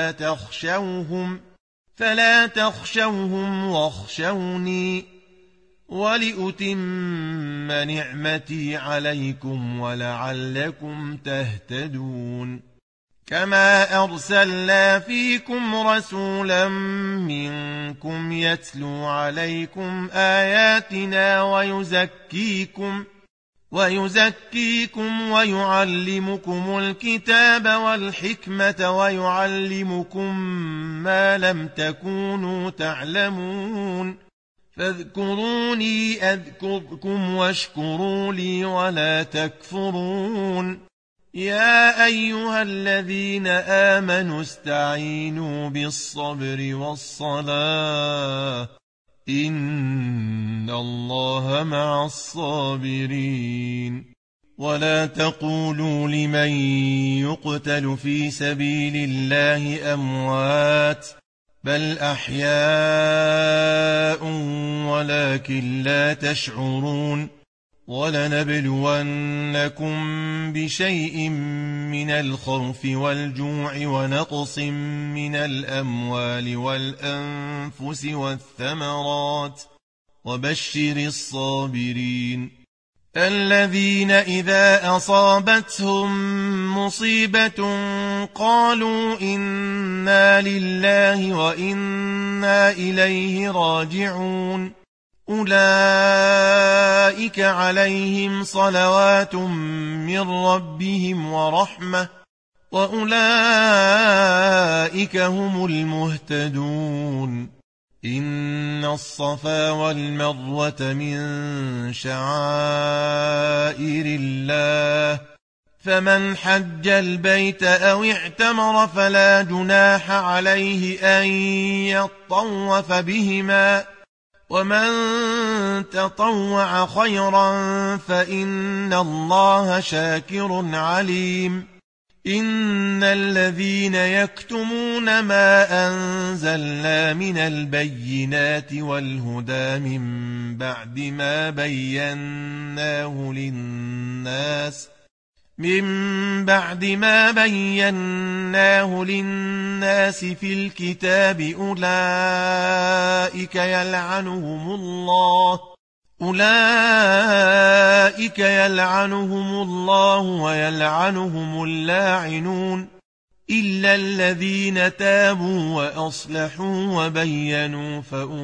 فلا تخشوهم واخشوني ولأتم نعمتي عليكم ولعلكم تهتدون كما أرسلنا فيكم رسولا منكم يتلو عليكم آياتنا ويزكيكم ويعلمكم الكتاب والحكمة ويعلمكم ما لم تكونوا تعلمون فاذكروني أذكركم واشكروا لي ولا تكفرون يا أيها الذين آمنوا استعينوا بالصبر والصلاة إن الله مع الصابرين ولا تقولوا لمن يقتل في سبيل الله أموات بل أحياء ولكن لا تشعرون ولنبلونكم بشيء من الخوف والجوع ونقص من الأموال والأنفس والثمرات وبشر الصابرين الذين إذا أصابتهم مصيبة قالوا إنا لله وإنا إليه راجعون أولئك عليهم صلوات من ربهم ورحمة وأولئك هم المهتدون. إن الصفا والمروة من شعائر الله، فمن حج البيت أو اعتمر فلا جناح عليه أن يطوف بهما، ومن تطوع خيرا فإن الله شاكر عليم. إن الذين يكتمون ما أنزلنا من البينات والهدى من بعد ما بيناه للناس في الكتاب أولئك يلعنهم الله ويلعنهم اللاعنون، إلا الذين تابوا وأصلحوا وبينوا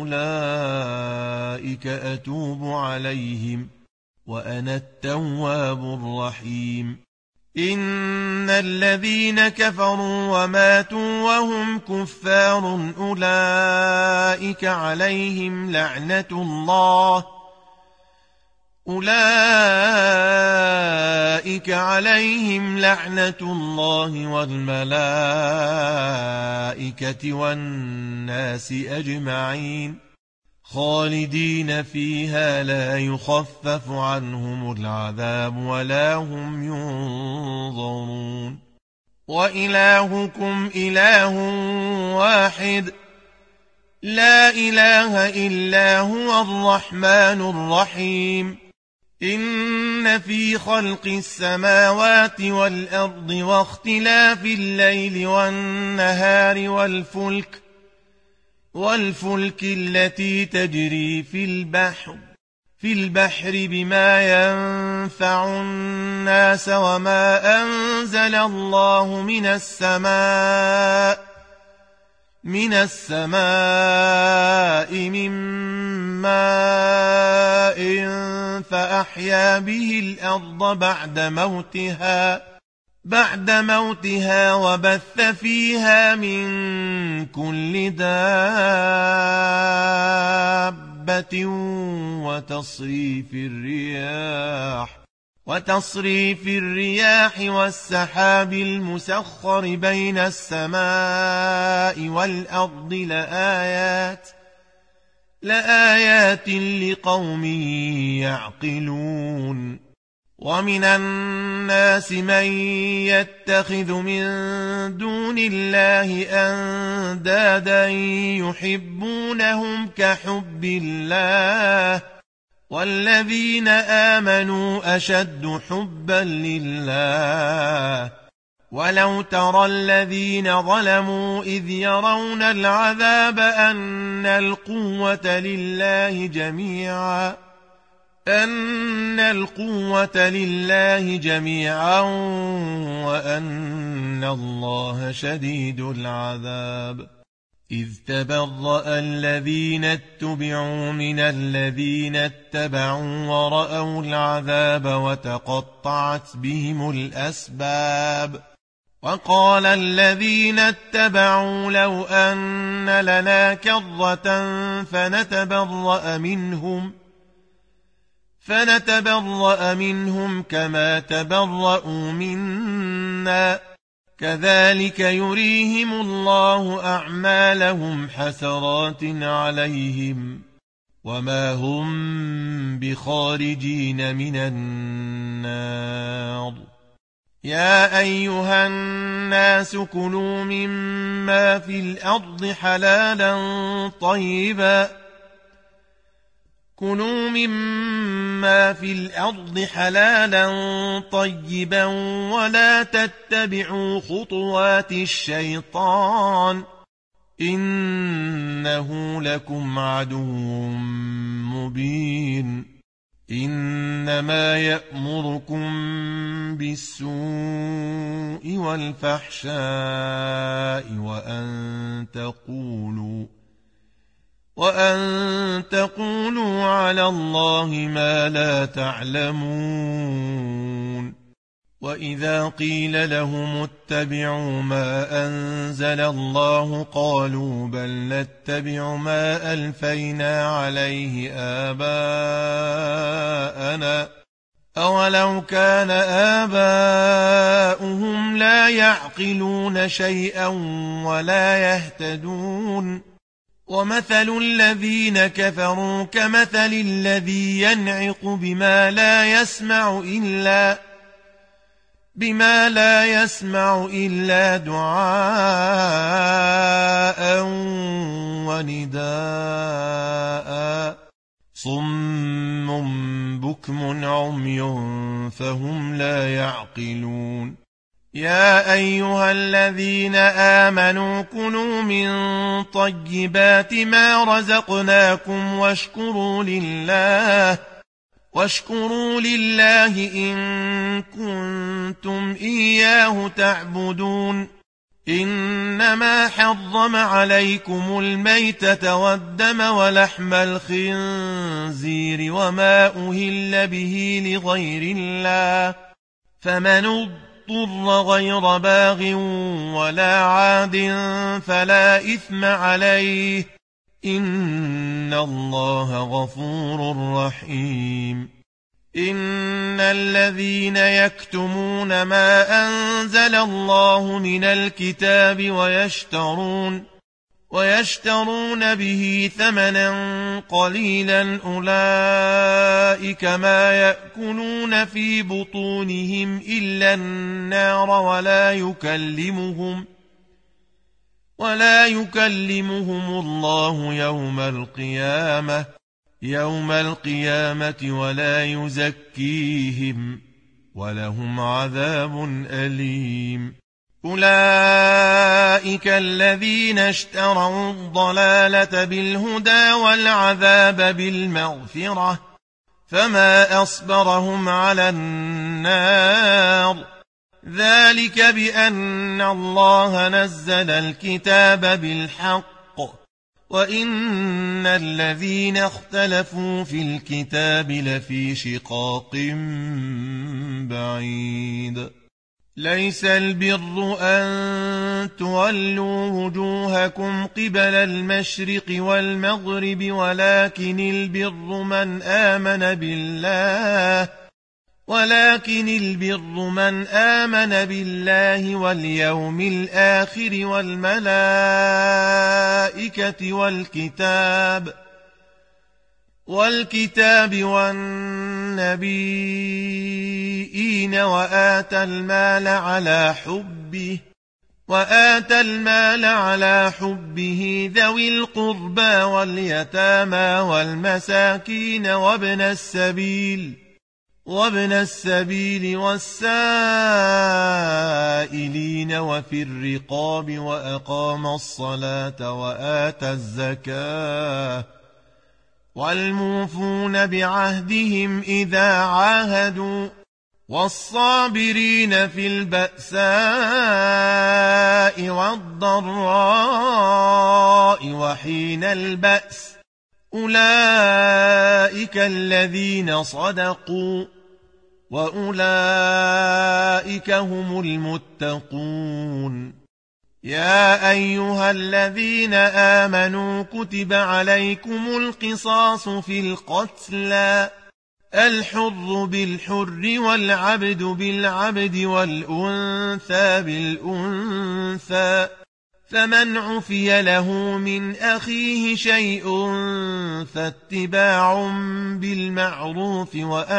فأولئك أتوب عليهم وأنا التواب الرحيم. إن الذين كفروا وماتوا وهم كفار أولئك عليهم لعنة الله والملائكة والناس أجمعين، خالدين فيها لا يخفف عنهم العذاب ولا هم ينظرون. وإلهكم إله واحد لا إله إلا هو الرحمن الرحيم. إن في خلق السماوات والأرض واختلاف الليل والنهار والفلك التي تجري في البحر بما ينفع الناس وما أنزل الله من السماء من ماء فأحيا به الأرض بعد موتها وبث فيها من كل دابة وتصريف الرياح والسحاب المسخر بين السماء والأرض لآيات لقوم يعقلون. ومن الناس من يتخذ من دون الله أندادا يحبونهم كحب الله، والذين آمنوا أشد حبا لله. ولو ترى الذين ظلموا إذ يرون العذاب أن القوة لله جميعا وأن الله شديد العذاب. إذ تبرأ الذين اتبعوا من الذين اتبعوا ورأوا العذاب وتقطعت بهم الأسباب. وقال الذين اتبعوا لو أن لنا كرة فنتبرأ منهم كما تبرأوا منا، كذلك يريهم الله أعمالهم حسرات عليهم وما هم بخارجين من النار. يا أيها الناس كلوا مما في الأرض حلالا طيبا ولا تتبعوا خطوات الشيطان إنه لكم عدو مبين. إنما يأمركم بالسوء والفحشاء وأن تقولوا على الله ما لا تعلمون. وإذا قيل لهم اتبعوا ما أنزل الله قالوا بل نتبع ما ألفينا عليه آباءنا أولو كان آباؤهم لا يعقلون شيئا ولا يهتدون ومثل الذين كفروا كمثل الذي ينعق بما لا يسمع إلا دعاء ونداء صم بكم عمي فهم لا يعقلون يا أيها الذين آمنوا كلوا من طيبات ما رزقناكم واشكروا لله إن كنتم إياه تعبدون إنما حرم عليكم الميتة والدم ولحم الخنزير وما أهل به لغير الله فمن اضطر غير باغ ولا عاد فلا إثم عليه إن الله غفور رحيم إن الذين يكتمون ما أنزل الله من الكتاب ويشترون به ثمنا قليلا أولئك ما يأكلون في بطونهم إلا النار ولا يكلمهم الله يوم القيامة ولا يزكيهم ولهم عذاب أليم أولئك الذين اشتروا الضلالة بالهدى والعذاب بالمغفرة فما أصبرهم على النار ذلك بأن الله نزل الكتاب بالحق وإن الذين اختلفوا في الكتاب لفي شقاق بعيد ليس البر أن تولوا وجوهكم قبل المشرق والمغرب ولكن البر من آمن بالله واليوم الآخر والملائكة والكتاب والنبيين وآتى المال على حبه ذوي القربى واليتامى والمساكين وابن السبيل والسائلين وفي الرقاب وأقام الصلاة وآتى الزكاة والموفون بعهدهم إذا عاهدوا والصابرين في البأساء والضراء وحين البأس أولئك الذين صدقوا وأولئك هم المتقون يا أيها الذين آمنوا كتب عليكم القصاص في القتلى الحر بالحر والعبد بالعبد والأنثى بالأنثى فمن عفي له من أخيه شيء فاتباع بالمعروف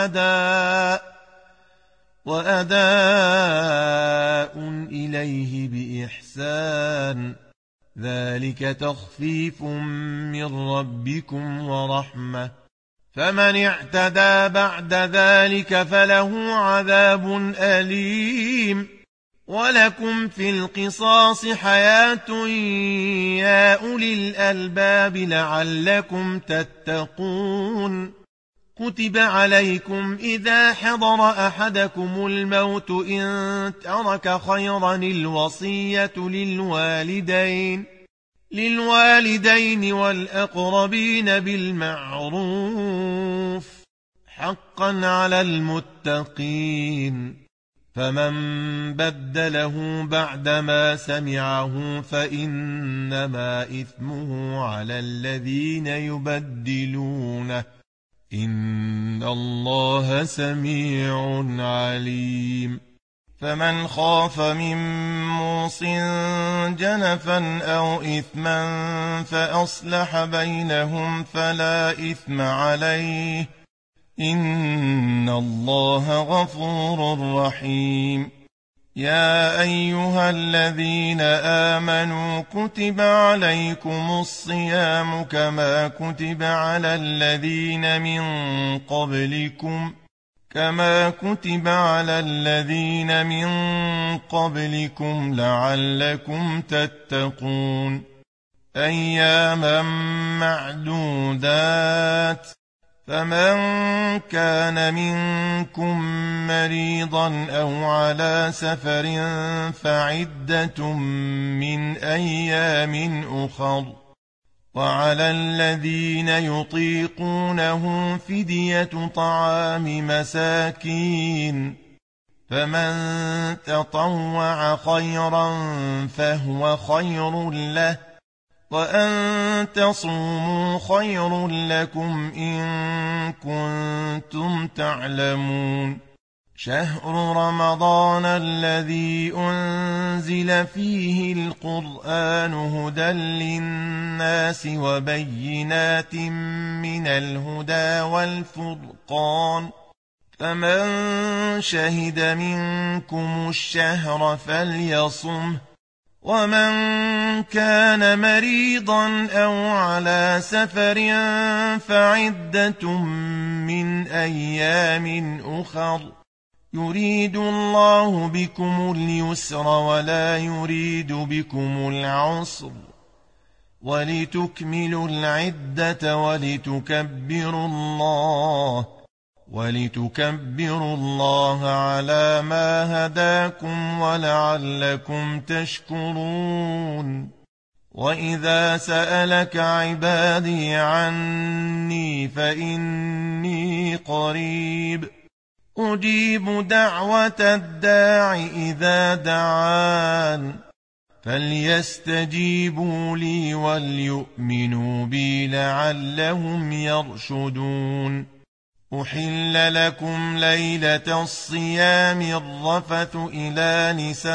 وأداء إليه بإحسان ذلك تخفيف من ربكم ورحمة فمن اعتدى بعد ذلك فله عذاب أليم ولكم في القصاص حياة يا أولي الألباب لعلكم تتقون كتب عليكم إذا حضر أحدكم الموت إن ترك خيرا الوصية للوالدين والأقربين بالمعروف حقا على المتقين فمن بدله بعدما سمعه فإنما إثمه على الذين يبدلونه إن الله سميع عليم فمن خاف من موص جنفا أو إثما فأصلح بينهم فلا إثم عليه إن الله غفور رحيم يا أيها الذين آمنوا كتب عليكم الصيام كما كتب على الذين من قبلكم لعلكم تتقون أياما معدودات فمن كان منكم مريضا أو على سفر فعدة من أيام أخر وعلى الذين يطيقونه فدية طعام مساكين فمن تطوع خيرا فهو خير له وأن تصوموا خير لكم إن كنتم تعلمون شهر رمضان الذي أنزل فيه القرآن هدى للناس وبينات من الهدى والفرقان فمن شهد منكم الشهر فليصمه ومن كان مريضا أو على سفر فعدة من أيام أخر يريد الله بكم اليسر ولا يريد بكم العسر ولتكملوا العدة ولتكبروا الله على ما هداكم ولعلكم تشكرون وإذا سألك عبادي عني فإني قريب أجيب دعوة الداع إذا دعان فليستجيبوا لي وليؤمنوا بي لعلهم يرشدون أحل لكم ليلة الصيام الرفث إلى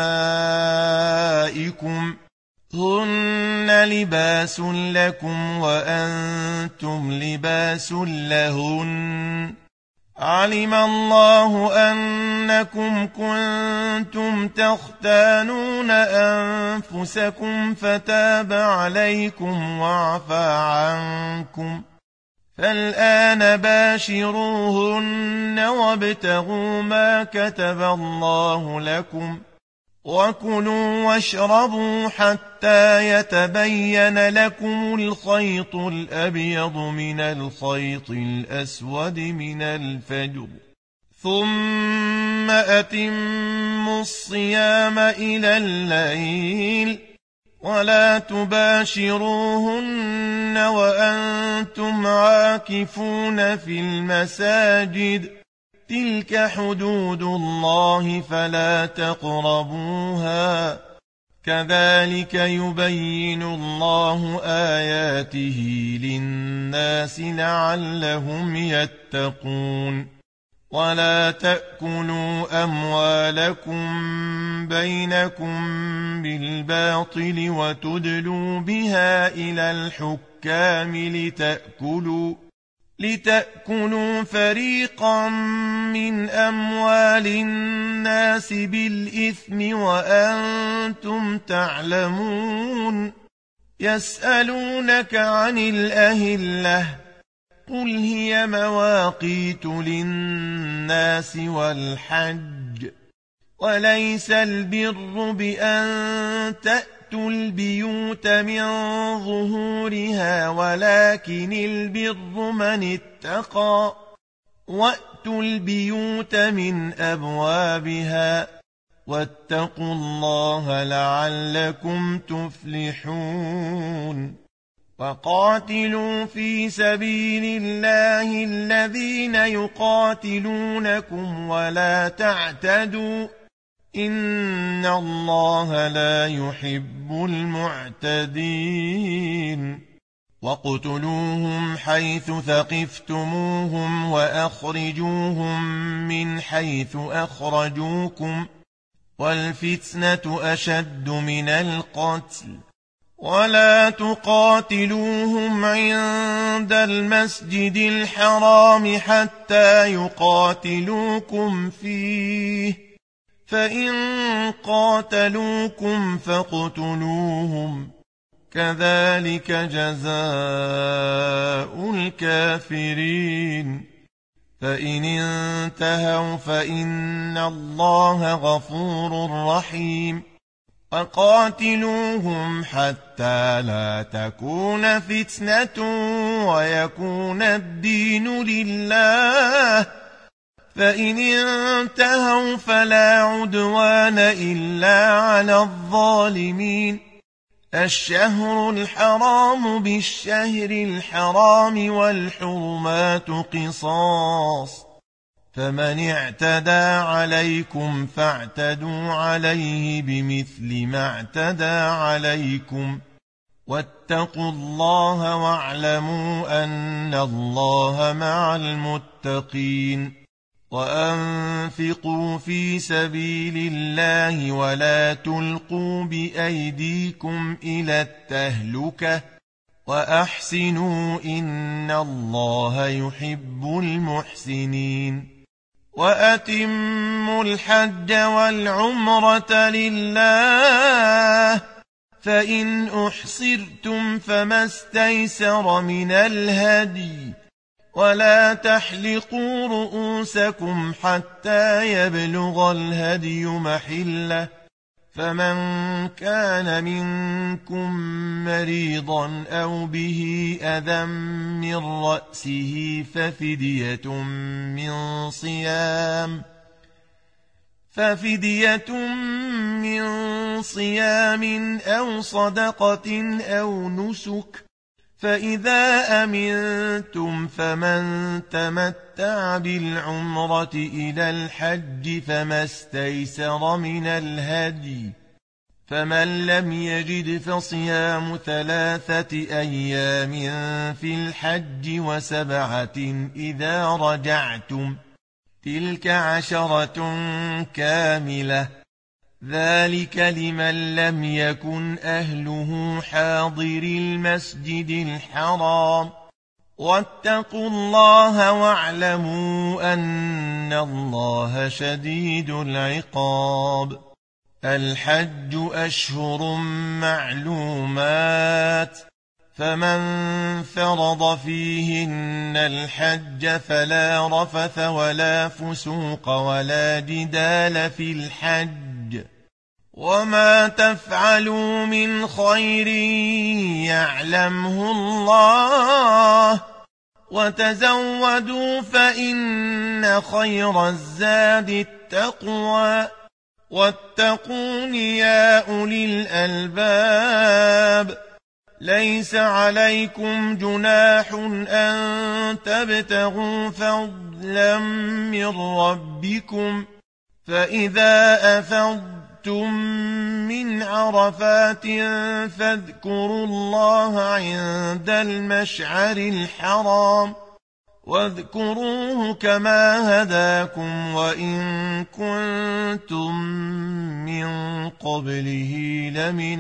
نسائكم هن لباس لكم وأنتم لباس لهن علم الله أنكم كنتم تختانون أنفسكم فتاب عليكم وعفى عنكم فالآن باشروهن وابتغوا ما كتب الله لكم وكلوا واشربوا حتى يتبين لكم الخيط الأبيض من الخيط الأسود من الفجر ثم أتموا الصيام إلى الليل ولا تباشروهن وأنتم عاكفون في المساجد تلك حدود الله فلا تقربوها كذلك يبين الله آياته للناس لعلهم يتقون ولا تأكلوا أموالكم بينكم بالباطل وتدلوا بها إلى الحكام لتأكلوا فريقا من أموال الناس بالإثم وأنتم تعلمون يسألونك عن الأهلة قل هي مواقيت للناس والحج وليس البر بأن تأتوا البيوت من ظهورها ولكن البر من اتقى وأتوا البيوت من أبوابها واتقوا الله لعلكم تفلحون وقاتلوا في سبيل الله الذين يقاتلونكم ولا تعتدوا إن الله لا يحب المعتدين واقتلوهم حيث ثقفتموهم وأخرجوهم من حيث أخرجوكم والفتنة أشد من القتل ولا تقاتلوهم عند المسجد الحرام حتى يقاتلوكم فيه فإن قاتلوكم فاقتلوهم كذلك جزاء الكافرين فإن انتهوا فإن الله غفور رحيم وقاتلوهم حتى لا تكون فتنة ويكون الدين لله فإن انتهوا فلا عدوان إلا على الظالمين الشهر الحرام بالشهر الحرام والحرمات قصاص فمن اعتدى عليكم فاعتدوا عليه بمثل ما اعتدى عليكم واتقوا الله واعلموا أن الله مع المتقين وأنفقوا في سبيل الله ولا تلقوا بأيديكم إلى التهلكة وأحسنوا إن الله يحب المحسنين وأتموا الحج والعمرة لله فإن أحصرتم فما استيسر من الهدي ولا تحلقوا رؤوسكم حتى يبلغ الهدي محله فمن كان منكم مريضا أو به أذى من رأسه ففدية من صيام أو صدقة أو نسك فإذا أمنتم فمن تمتع بالعمرة إلى الحج فما استيسر من الهدي فمن لم يجد فصيام 3 أيام في الحج و7 إذا رجعتم تلك 10 كاملة ذلك لمن لم يكن أهله حاضر المسجد الحرام واتقوا الله واعلموا أن الله شديد العقاب الحج أشهر معلومات فمن فرض فيهن الحج فلا رفث ولا فسوق ولا جدال في الحج وما تفعلوا من خير يعلمه الله وتزودوا فإن خير الزاد التقوى واتقون يا أولي الألباب ليس عليكم جناح أن تبتغوا فضلا من ربكم فإذا أفضتم من عرفات فاذكروا الله عند المشعر الحرام واذكروه كما هداكم وإن كنتم من قبله لمن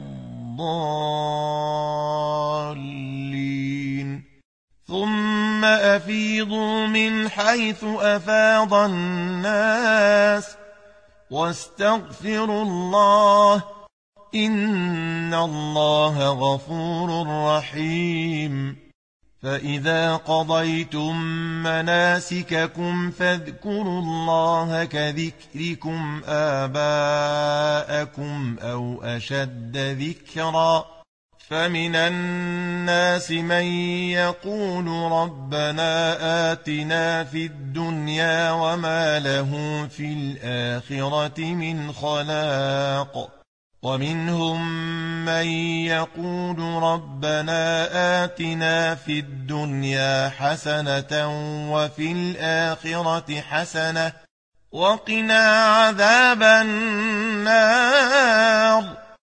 الضالين ثم أفيضوا من حيث أفاض الناس واستغفروا الله إن الله غفور رحيم فإذا قضيتم مناسككم فاذكروا الله كذكركم آباءكم أو أشد ذكرا فمن الناس من يقول ربنا آتنا في الدنيا وما له في الآخرة من خلاق ومنهم من يقول ربنا آتنا في الدنيا حسنة وفي الآخرة حسنة وقنا عذاب النار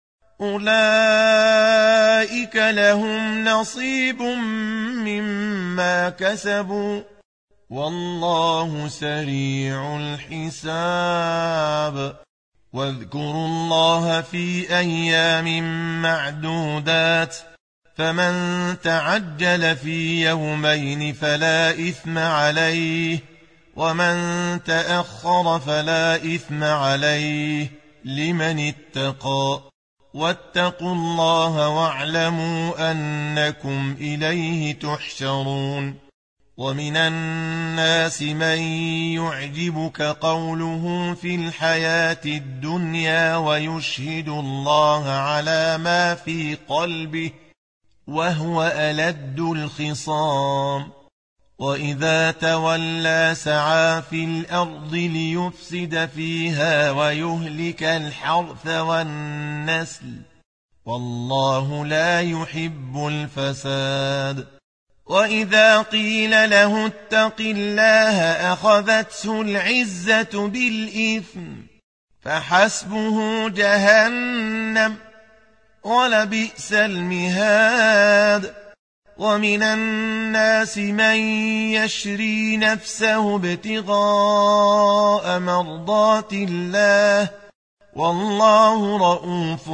أولئك لهم نصيب مما كسبوا والله سريع الحساب واذكروا الله في أيام معدودات فمن تعجل في يومين فلا إثم عليه ومن تأخر فلا إثم عليه لمن اتقى واتقوا الله واعلموا أنكم إليه تحشرون ومن الناس من يعجبك قوله في الحياة الدنيا ويشهد الله على ما في قلبه وهو ألد الخصام وإذا تولى سعى في الأرض ليفسد فيها ويهلك الحرث والنسل والله لا يحب الفساد وإذا قيل له اتق الله أخذته العزة بالإثم فحسبه جهنم ولبئس المهاد ومن الناس من يشري نفسه ابتغاء مرضات الله والله رؤوف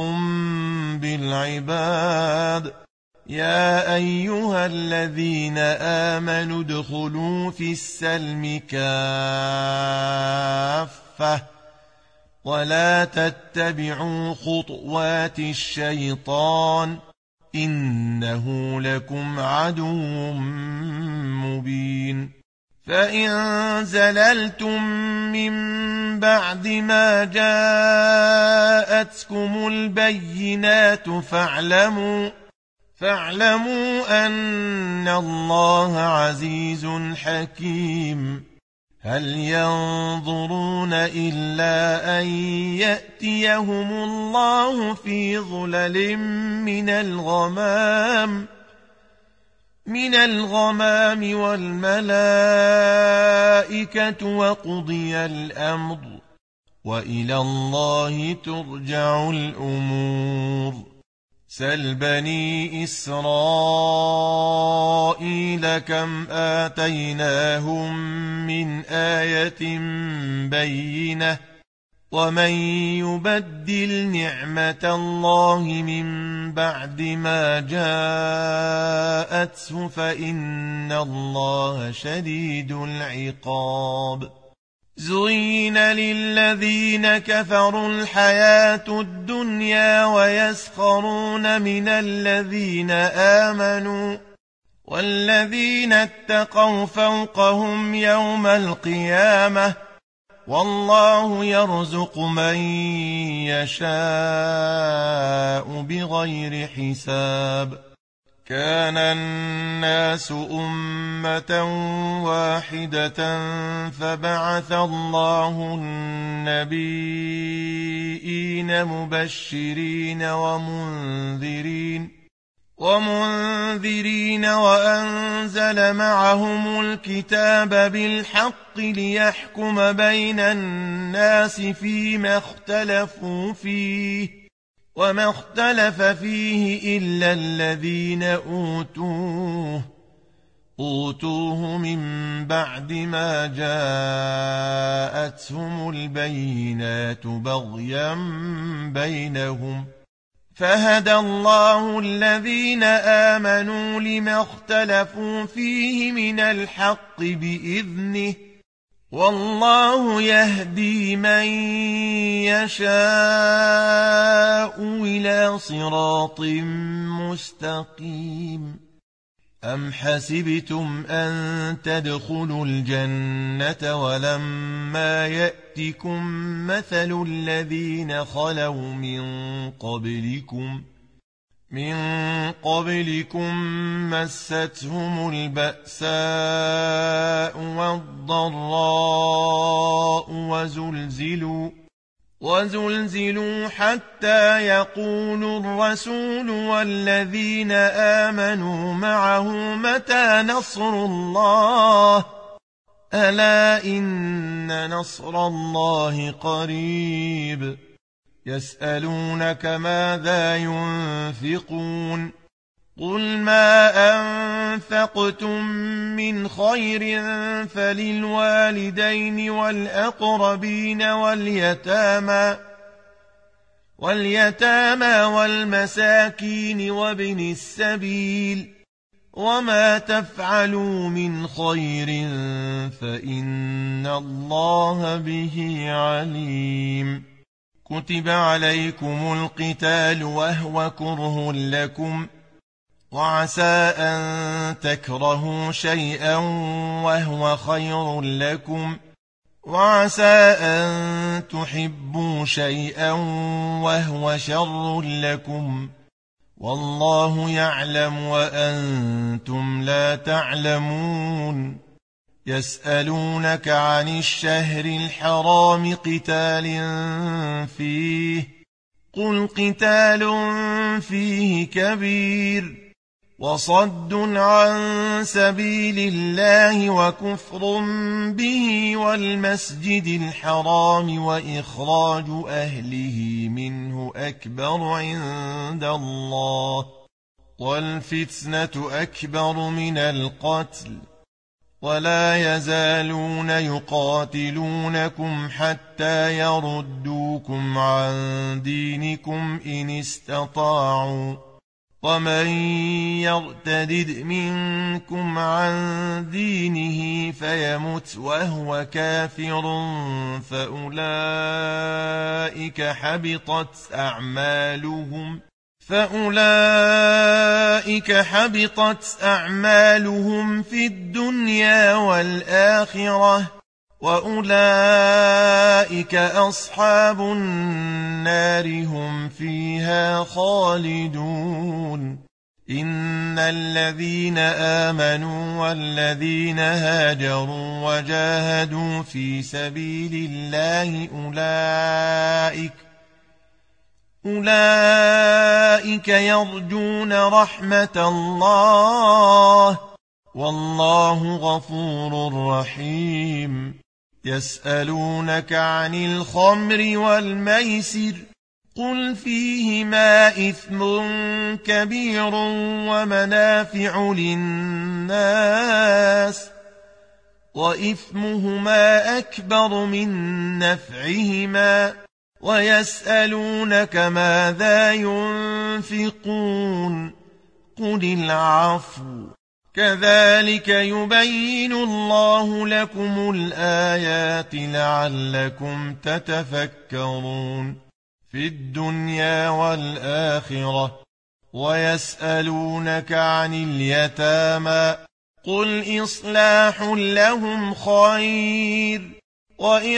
بالعباد يا أيها الذين آمنوا ادخلوا في السلم كافة ولا تتبعوا خطوات الشيطان إنه لكم عدو مبين فإن زللتم من بعد ما جاءتكم البينات فاعلموا أن الله عزيز حكيم هل ينظرون إلا أن يأتيهم الله في ظلل من الغمام والملائكة وقضي الأمر وإلى الله ترجع الأمور سل بني إسرائيل كم آتيناهم من آية بينة ومن يبدل نعمة الله من بعد ما جاءته فإن الله شديد العقاب زين للذين كفروا الحياة الدنيا ويسخرون من الذين آمنوا والذين اتقوا فوقهم يوم القيامة والله يرزق من يشاء بغير حساب كان الناس أمة واحدة فبعث الله النبيين مبشرين ومنذرين وأنزل معهم الكتاب بالحق ليحكم بين الناس فيما اختلفوا فيه وما اختلف فيه إلا الذين أوتوه من بعد ما جاءتهم البينات بغيا بينهم فهدى الله الذين آمنوا لما اختلفوا فيه من الحق بإذنه والله يهدي من يشاء إلى صراط مستقيم أم حسبتم أن تدخلوا الجنة ولما يأتكم مثل الذين خلوا من قبلكم مستهم البأساء والضراء وزلزلوا حتى يقول الرسول والذين آمنوا معه متى نصر الله ألا إن نصر الله قريب يسألونك ماذا ينفقون قل ما أنفقتم من خير فللوالدين والأقربين واليتامى والمساكين وابن السبيل وما تفعلوا من خير فإن الله به عليم كتب عليكم القتال وهو كره لكم وعسى أن تكرهوا شيئا وهو خير لكم وعسى أن تحبوا شيئا وهو شر لكم والله يعلم وأنتم لا تعلمون يسألونك عن الشهر الحرام قتال فيه قل قتال فيه كبير وصد عن سبيل الله وكفر به والمسجد الحرام وإخراج أهله منه أكبر عند الله والفتنة أكبر من القتل ولا يزالون يقاتلونكم حتى يردوكم عن دينكم إن استطاعوا ومن يرتدد منكم عن دينه فيمت وهو كافر فأولئك حبطت أعمالهم في الدنيا والآخرة وأولئك أصحاب النار هم فيها خالدون إن الذين آمنوا والذين هاجروا وجاهدوا في سبيل الله أولئك يرجون رحمة الله والله غفور رحيم يسألونك عن الخمر والميسر قل فيهما إثم كبير ومنافع للناس وإثمهما أكبر من نفعهما ويسألونك ماذا ينفقون قل العفو كذلك يبين الله لكم الآيات لعلكم تتفكرون في الدنيا والآخرة ويسألونك عن اليتامى قل إصلاح لهم خير وإن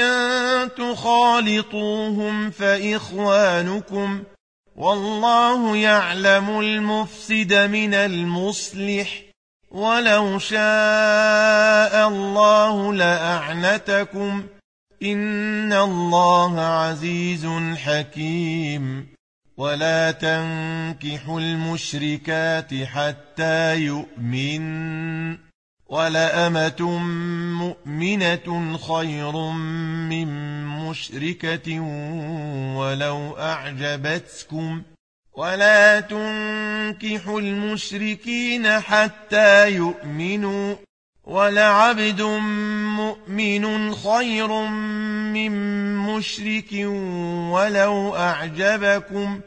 تخالطوهم فإخوانكم والله يعلم المفسد من المصلح ولو شاء الله لأعنتكم إن الله عزيز حكيم ولا تنكحوا المشركات حتى يؤمن ولأمة مؤمنة خير من مشركة ولو أعجبتكم ولا تنكحوا المشركين حتى يؤمنوا ولعبد مؤمن خير من مشرك ولو أعجبكم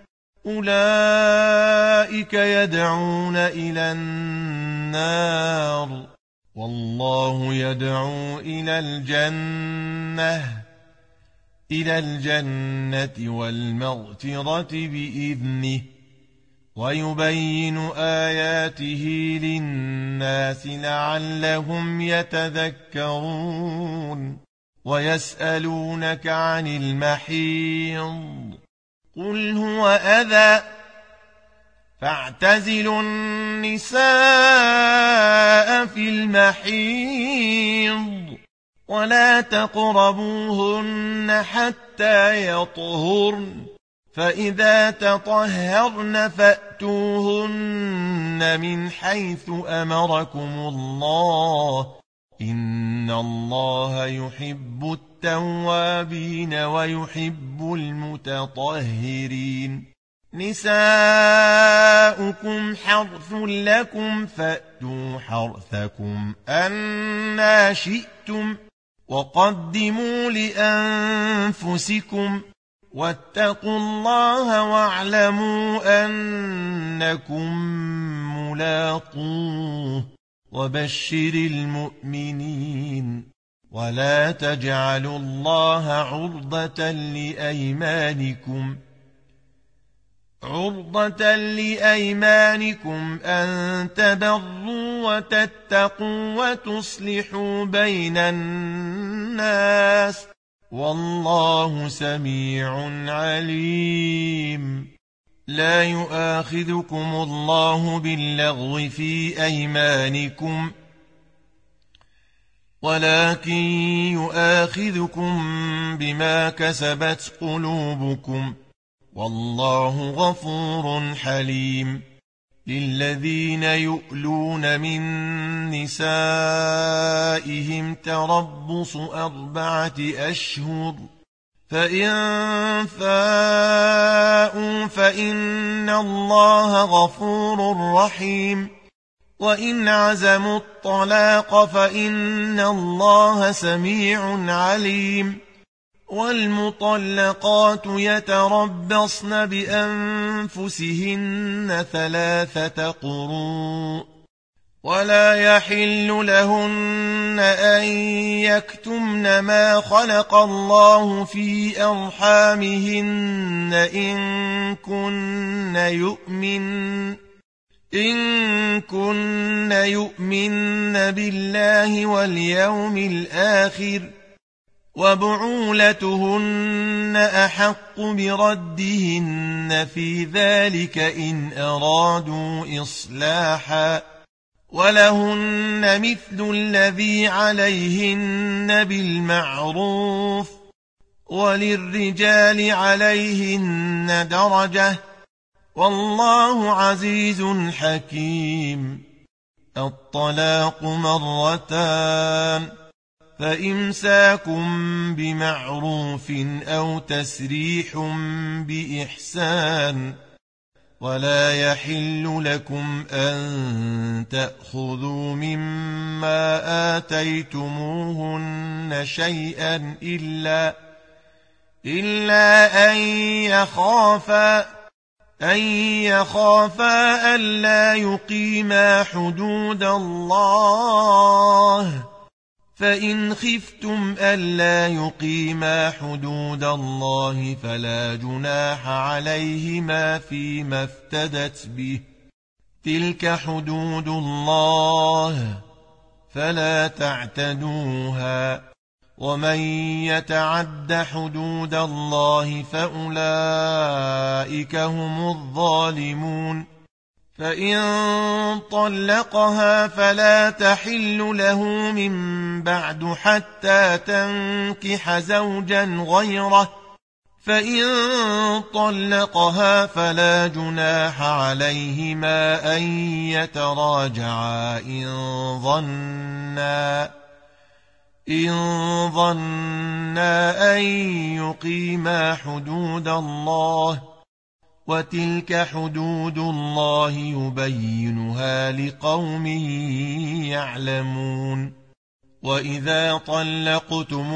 أولئك يدعون إلى النار والله يدعو إلى الجنة والمغفرة بإذنه ويبين آياته للناس لعلهم يتذكرون ويسألونك عن المحيض قل هو أذى فاعتزلوا النساء في المحيض ولا تقربوهن حتى يطهرن فإذا تطهرن فأتوهن من حيث أمركم الله إن إن الله يحب التوابين ويحب المتطهرين نساؤكم حرث لكم فأتوا حرثكم أنى شئتم وقدموا لأنفسكم واتقوا الله واعلموا أنكم ملاقوه وبشر المؤمنين ولا تجعلوا الله عرضة لأيمانكم أن تبروا وتتقوا وتصلحوا بين الناس والله سميع عليم لا يؤاخذكم الله باللغو في أيمانكم ولكن يؤاخذكم بما كسبت قلوبكم والله غفور حليم للذين يؤلون من نسائهم تربص 4 أشهر فإن فاءوا فإن الله غفور رحيم وإن عزموا الطلاق فإن الله سميع عليم والمطلقات يتربصن بأنفسهن 3 قروء ولا يحل لهن أن يكتمن ما خلق الله في أرحامهن إن كن يؤمن بالله واليوم الآخر وبعولتهن أحق بردهن في ذلك إن أرادوا إصلاحا ولهن مثل الذي عليهن بالمعروف وللرجال عليهن درجة والله عزيز حكيم الطلاق 2 فإمساك بمعروف أو تسريح بإحسان ولا يحل لكم أن تأخذوا مما آتيتموهن شيئا إلا أن يخافا ألا يقيما حدود الله فإن خفتم ألا يقيما حدود الله فلا جناح عليهما فيما افتدت به تلك حدود الله فلا تعتدوها ومن يتعد حدود الله فأولئك هم الظالمون فإن طلقها فلا تحل له من بعد حتى تنكح زوجا غيره فإن طلقها فلا جناح عليهما أن يتراجعا إن ظنا أن يقيما حدود الله وتلك حدود الله يبينها لقوم يعلمون وإذا طلقتم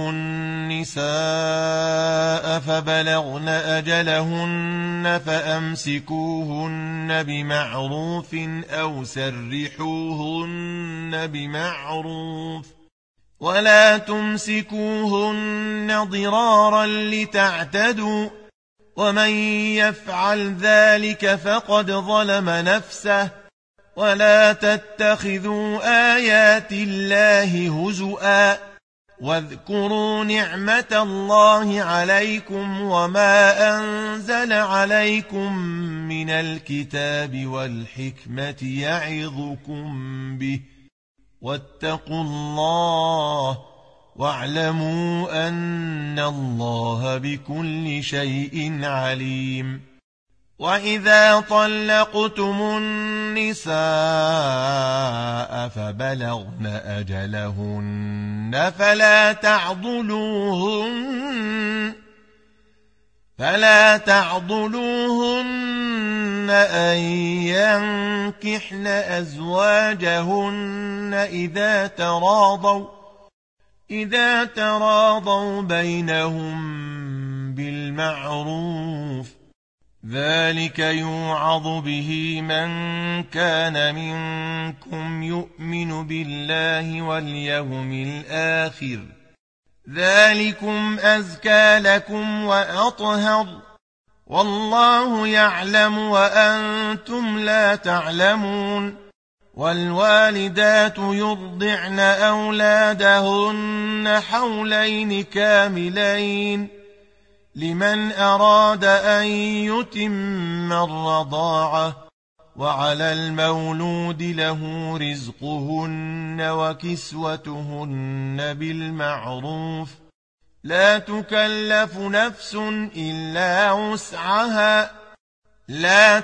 النساء فبلغن أجلهن فأمسكوهن بمعروف أو سرحوهن بمعروف ولا تمسكوهن ضرارا لتعتدوا ومن يفعل ذلك فقد ظلم نفسه ولا تتخذوا آيات الله هزؤا واذكروا نعمة الله عليكم وما أنزل عليكم من الكتاب والحكمة يعظكم به واتقوا الله واعلموا أن الله بكل شيء عليم وإذا طلقتم النساء فبلغن أجلهن فلا تعضلوهن أن ينكحن أزواجهن إذا تراضوا بينهم بالمعروف، ذلك يوعظ به من كان منكم يؤمن بالله واليوم الآخر، ذلكم أزكى لكم وأطهر، والله يعلم وأنتم لا تعلمون. والوالدات يرضعن أولادهن حولين كاملين لمن أراد أن يتم الرضاعة، وعلى المولود له رزقهن وكسوتهن بالمعروف، لا تكلف نفس إلا وسعها، لا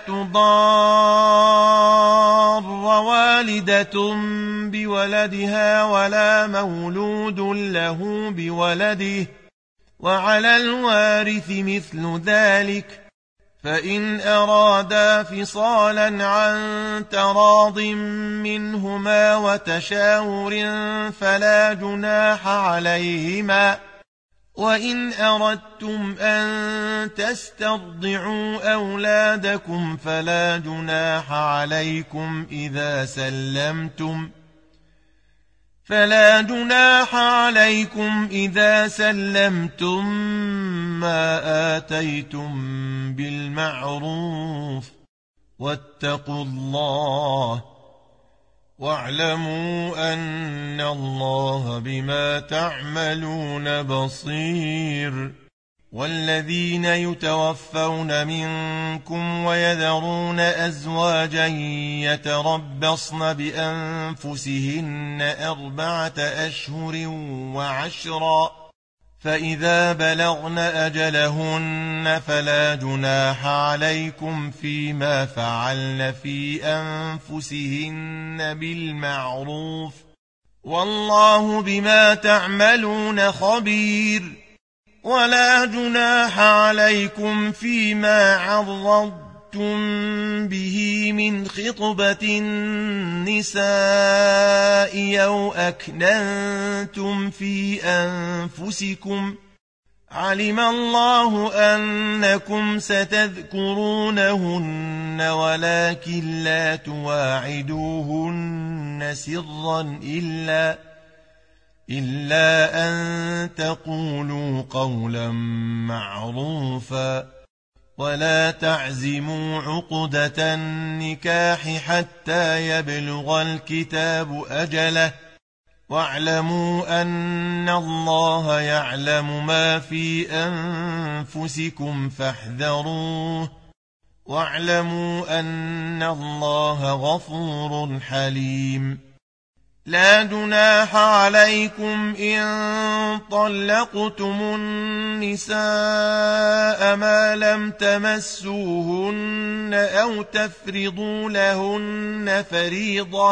تضار والدة بولدها ولا مولود له بولده، وعلى الوارث مثل ذلك، فإن أرادا فصالا عن تراض منهما وتشاور فلا جناح عليهما. وإن أردتم أن تسترضعوا أولادكم فلا جناح عليكم إذا سلمتم ما آتيتم بالمعروف، واتقوا الله واعلموا أن الله بما تعملون بصير. والذين يتوفون منكم ويذرون أزواجا يتربصن بأنفسهن 4 أشهر و10، فإذا بلغن أجلهن فلا جناح عليكم فيما فعلن في أنفسهن بالمعروف، والله بما تعملون خبير. ولا جناح عليكم فيما عرضتم به من خطبة النساء أو أكننتم في أنفسكم، علم الله أنكم ستذكرونهن ولكن لا تواعدوهن سرا إلا أن تقولوا قولا معروفا، ولا تعزموا عقدة النكاح حتى يبلغ الكتاب أجله، واعلموا أن الله يعلم ما في أنفسكم فاحذروه، واعلموا أن الله غفور حليم. لا جناح عليكم إن طلقتم النساء ما لم تمسوهن أو تفرضوا لهن فريضة،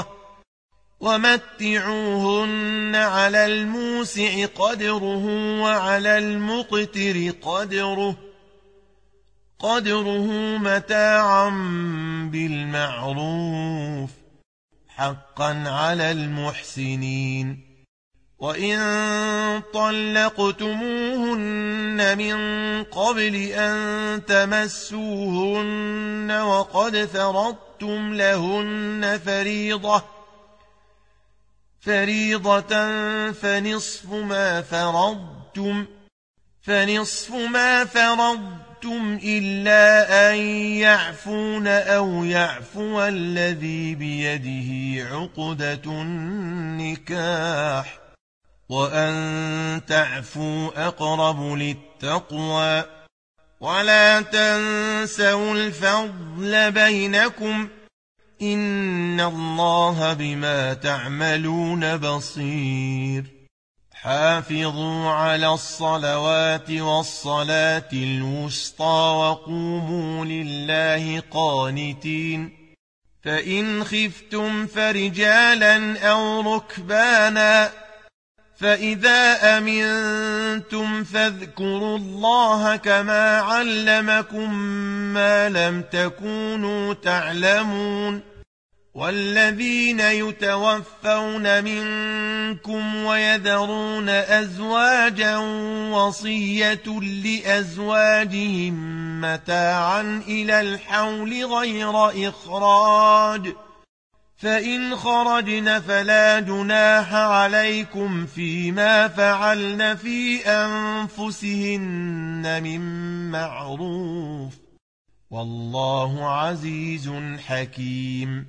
ومتعوهن على الموسع قدره وعلى المقتر قدره متاعا بالمعروف، حقا على المحسنين. وإن طلقتموهن من قبل أن تمسوهن وقد فرضتم لهن فريضة فنصف ما فرضتم إلا أن يعفون أو يعفو الذي بيده عقدة النكاح، وأن تعفوا أقرب للتقوى، ولا تنسوا الفضل بينكم، إن الله بما تعملون بصير. حافظوا على الصلوات والصلاة الوسطى وقوموا لله قانتين فإن خفتم فرجالا أو ركبانا فإذا أمنتم فاذكروا الله كما علمكم ما لم تكونوا تعلمون والذين يتوفون منكم ويذرون أزواجا وصية لأزواجهم متاعا إلى الحول غير إخراج فإن خرجن فلا جناح عليكم فيما فعلن في أنفسهن من معروف والله عزيز حكيم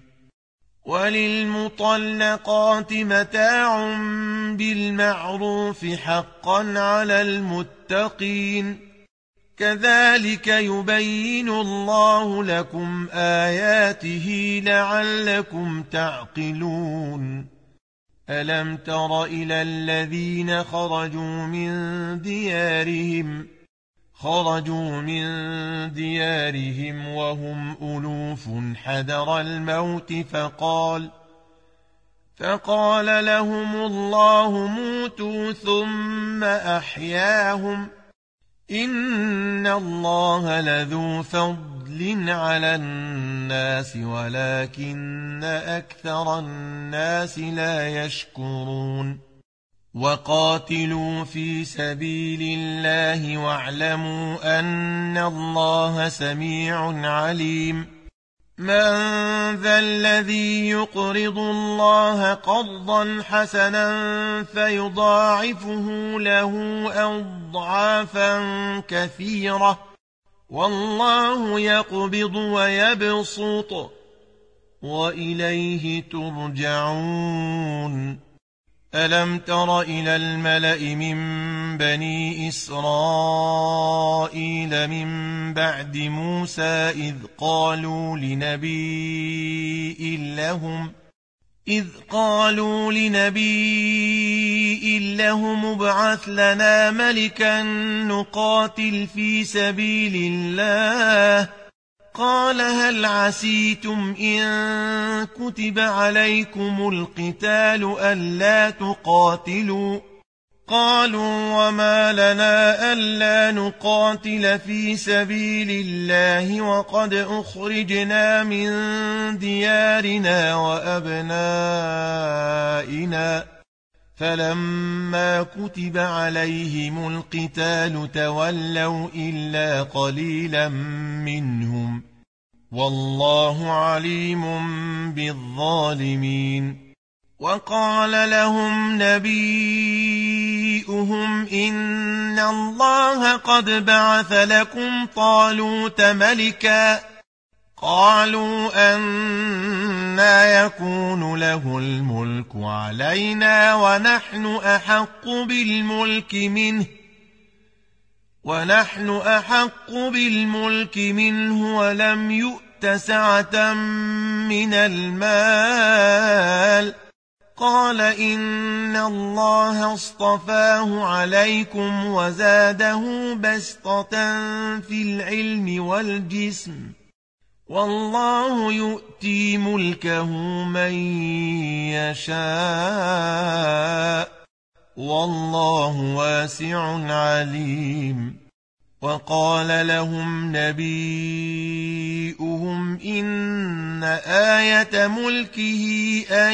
وللمطلقات متاع بالمعروف حقا على المتقين كذلك يبين الله لكم آياته لعلكم تعقلون ألم تر إلى الذين خرجوا من ديارهم وهم ألوف حذر الموت فقال لهم الله موتوا ثم أحياهم إن الله لذو فضل على الناس ولكن أكثر الناس لا يشكرون وقاتلوا في سبيل الله واعلموا أن الله سميع عليم من ذا الذي يقرض الله قرضا حسنا فيضاعفه له أضعافا كثيرة والله يقبض ويبسط وإليه ترجعون ألم تر إلى الملأ من بني إسرائيل من بعد موسى إذ قالوا لنبي لهم ابعث لنا ملكا نقاتل في سبيل الله قال هل عسيتم إن كتب عليكم القتال ألا تقاتلوا قالوا وما لنا ألا نقاتل في سبيل الله وقد أخرجنا من ديارنا وأبنائنا فلما كتب عليهم القتال تولوا إلا قليلا منهم والله عليم بالظالمين وقال لهم نبيئهم إن الله قد بعث لكم طالوت ملكا قالوا أنى يكون له الملك علينا ونحن أحق بالملك منه ولم يؤت سعة من المال قال إن الله اصطفاه عليكم وزاده بسطة في العلم والجسم والله يؤتي ملكه من يشاء والله واسع عليم وقال لهم نبيئهم إن آية ملكه أن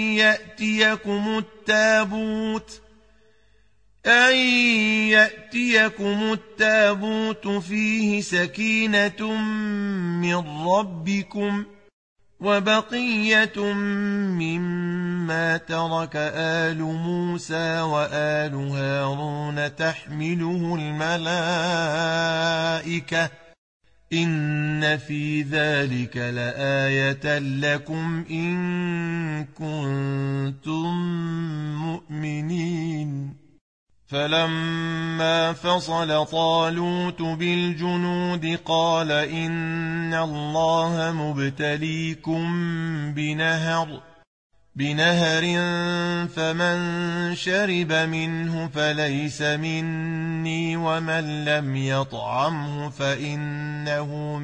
يأتيكم التابوت فيه سكينة من ربكم وبقية مما ترك آل موسى وآل هارون تحمله الملائكة إن في ذلك لآية لكم إن كنتم مؤمنين فلما فصل طالوت بالجنود قال إن الله مبتليكم بنهر بنهر فمن شرب منه فليس مني ومن لم يطعمه فإنه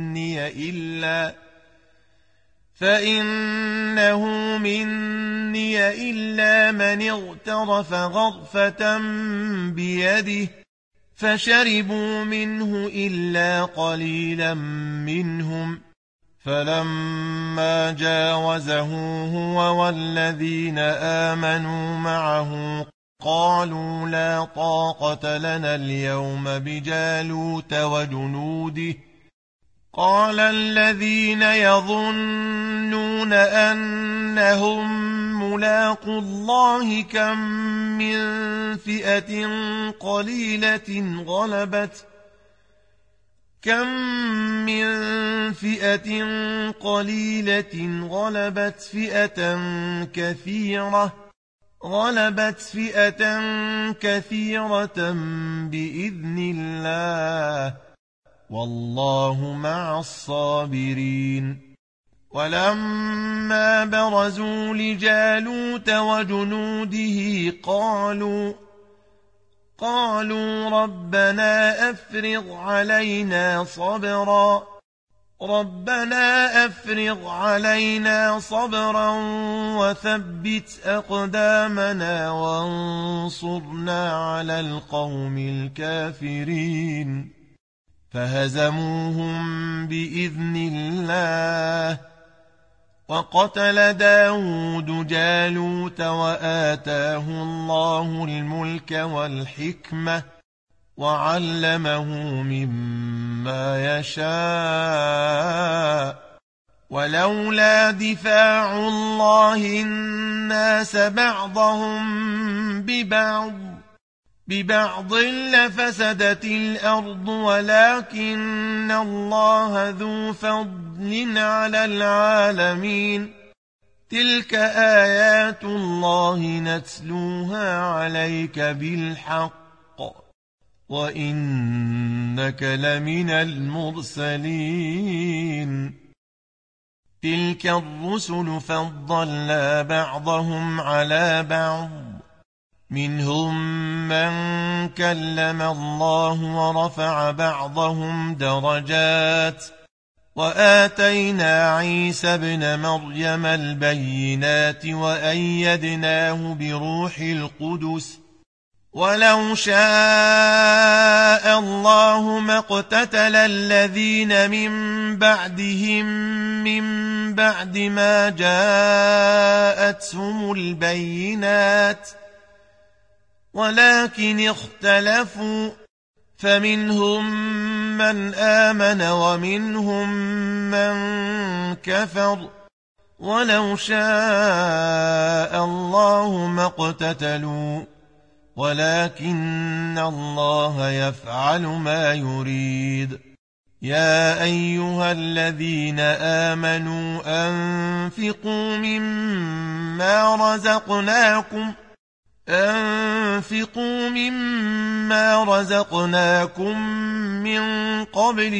مني إلا من اغترف غرفة بيده فشربوا منه إلا قليلا منهم فلما جاوزه هو والذين آمنوا معه قالوا لا طاقة لنا اليوم بجالوت وجنوده قال الذين يظنون أنهم ملاقو الله كم من فئة قليلة غلبت فئة كثيرة بإذن الله والله مع الصابرين ولما برزوا لجالوت وجنوده قالوا ربنا أفرغ علينا صبرا وثبت أقدامنا وانصرنا على القوم الكافرين فهزموهم بإذن الله وقتل داود جالوت وآتاه الله الملك والحكمة وعلمه مما يشاء ولولا دفاع الله الناس بعضهم ببعض لفسدت الأرض ولكن الله ذو فضل على العالمين تلك آيات الله نتلوها عليك بالحق وإنك لمن المرسلين تلك الرسل فضلنا بعضهم على بعض منهم من كلم الله ورفع بعضهم درجات وآتينا عيسى ابن مريم البينات وأيدناه بروح القدس ولو شاء الله ما اقتتل الذين من بعدهم من بعد ما جاءتهم البينات ولكن اختلفوا فمنهم من آمن ومنهم من كفر ولو شاء الله ما اقتتلوا ولكن الله يفعل ما يريد يا أيها الذين آمنوا أنفقوا مما رزقناكم من قبل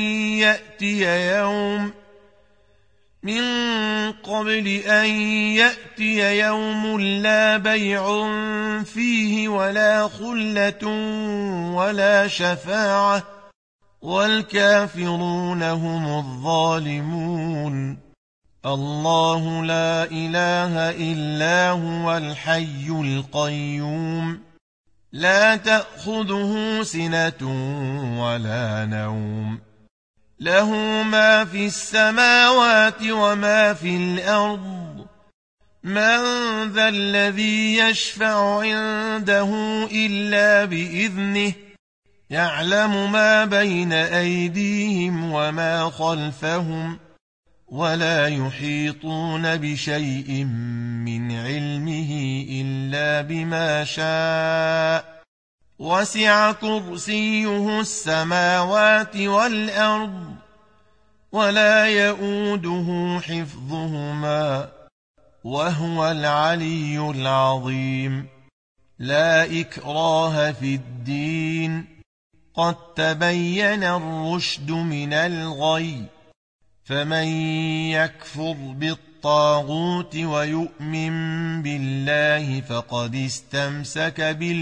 أن يأتي يوم لا بيع فيه ولا خلة ولا شفاعة والكافرون هم الظالمون الله لا إله إلا هو الحي القيوم لا تأخذه سنة ولا نوم له ما في السماوات وما في الأرض من ذا الذي يشفع عنده إلا بإذنه يعلم ما بين أيديهم وما خلفهم ولا يحيطون بشيء من علمه إلا بما شاء وسع كرسيه السماوات والأرض ولا يؤوده حفظهما وهو العلي العظيم لا إكراه في الدين قد تبين الرشد من الغي فمن يكفر بالطاغوت الطاغوت ويؤمن بالله فقد استمسك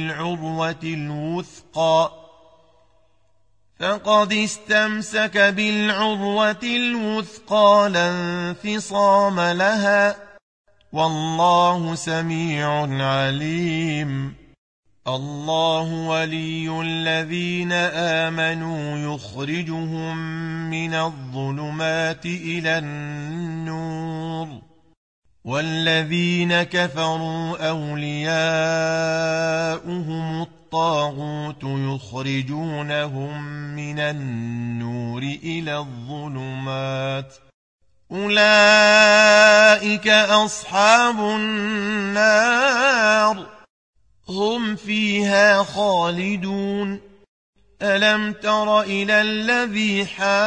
بالعروة الوثقى لا انفصام لها، والله سميع عليم. الله ولي الذين آمنوا يخرجهم من الظلمات إلى النور، والذين كفروا أولياؤهم الطاغوت يخرجونهم من النور إلى الظلمات، أولئك أصحاب النار هم فيها خالدون. ألم تر إلى الذي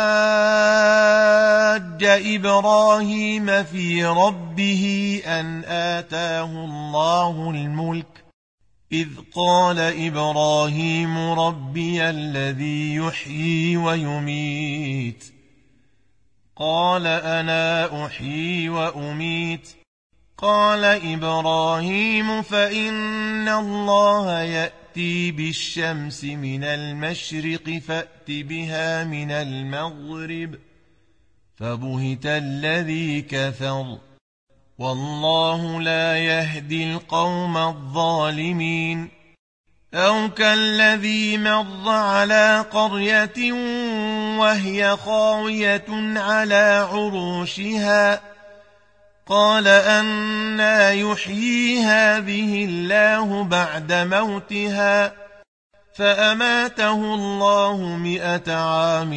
حاج إبراهيم في ربه أن آتاه الله الملك، إذ قال إبراهيم ربي الذي يحيي ويميت، قال أنا أحيي وأميت، قال إبراهيم فإن الله يأتي بالشمس من المشرق فأت بها من المغرب، فبهت الذي كفر، والله لا يهدي القوم الظالمين. أو كالذي مر على قرية وهي خاوية على عروشها، قال أنى يحيي هذه الله بعد موتها، فأماته الله 100 عام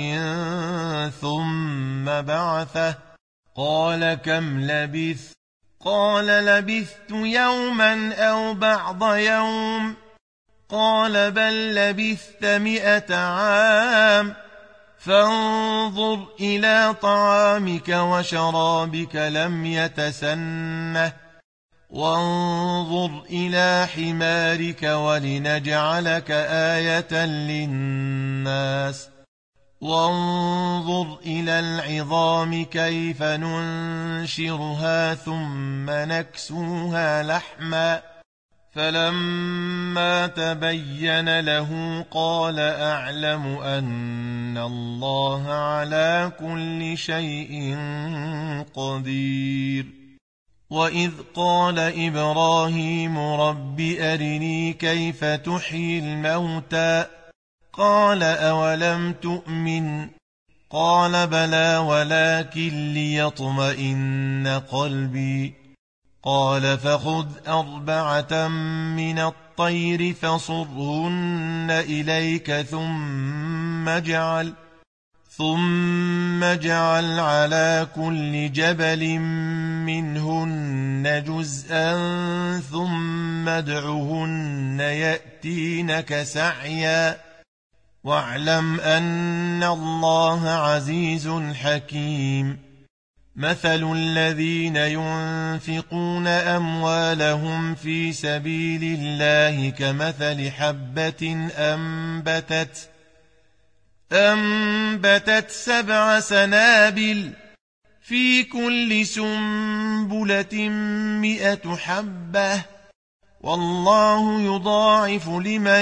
ثم بعثه، قال كم لبثت؟ قال لبثت يوما أو بعض يوم، قال بل لبثت 100 عام، فانظر إلى طعامك وشرابك لم يتسنه، وانظر إلى حمارك ولنجعلك آية للناس، وانظر إلى العظام كيف ننشرها ثم نكسوها لحما، فلما تبين له قال أعلم أن الله على كل شيء قدير. وإذ قال إبراهيم رب أرني كيف تحيي الموتى، قال أولم تؤمن، قال بلى ولكن ليطمئن قلبي، قال فخذ 4 من الطير فصرهن إليك ثم اجعل على كل جبل منهن جزءا ثم ادعهن يأتينك سعيا، واعلم أن الله عزيز حكيم. مثل الذين ينفقون أموالهم في سبيل الله كمثل حبة أنبتت 7 سنابل في كل سنبلة 100 حبة، والله يضاعف لمن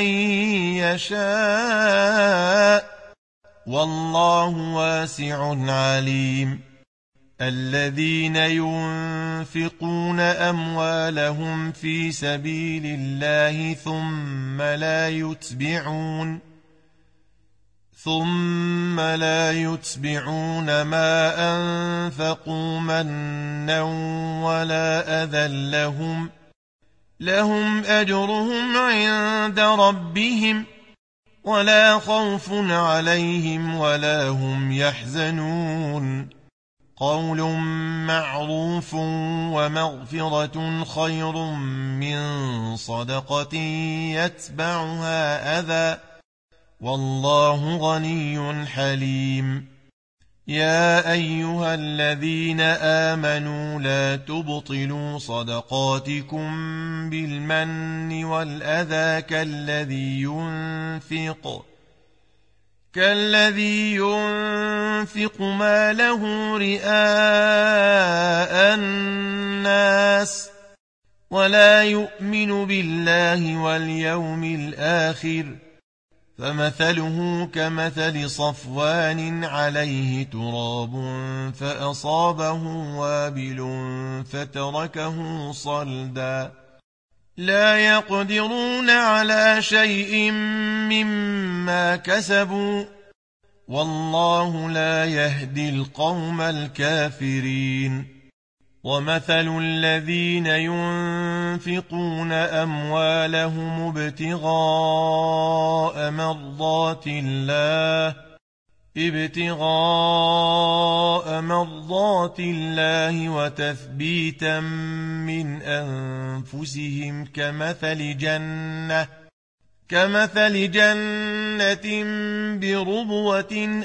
يشاء، والله واسع عليم. الذين ينفقون أموالهم في سبيل الله ثم لا يتبعون ما أنفقوا منا ولا أذى لهم أجرهم عند ربهم ولا خوف عليهم ولا هم يحزنون. قول معروف ومغفرة خير من صدقة يتبعها أذى، والله غني حليم. يا أيها الذين آمنوا لا تبطلوا صدقاتكم بالمن والأذى كالذي ينفق ماله رئاء الناس ولا يؤمن بالله واليوم الآخر فمثله كمثل صفوان عليه تراب فأصابه وابل فتركه صلدا لا يقدرون على شيء مما كسبوا والله لا يهدي القوم الكافرين ومثل الذين ينفقون أموالهم ابتغاء مرضات الله وتثبيتا من أنفسهم كمثل جنة بربوة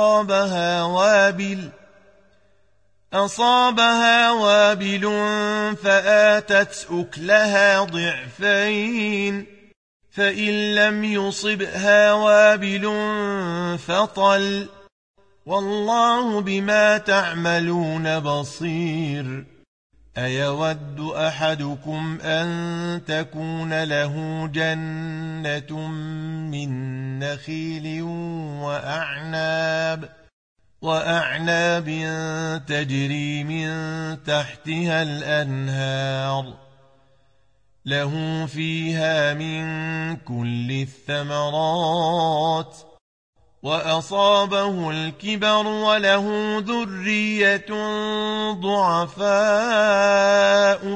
أصابها وابل فآتت أكلها ضعفين فإن لم يصبها وابل فطل والله بما تعملون بصير أيود أحدكم أن تكون له جنة من نخيل وأعناب تجري من تحتها الأنهار له فيها من كل الثمرات وأصابه الكبر وله ذرية ضعفاء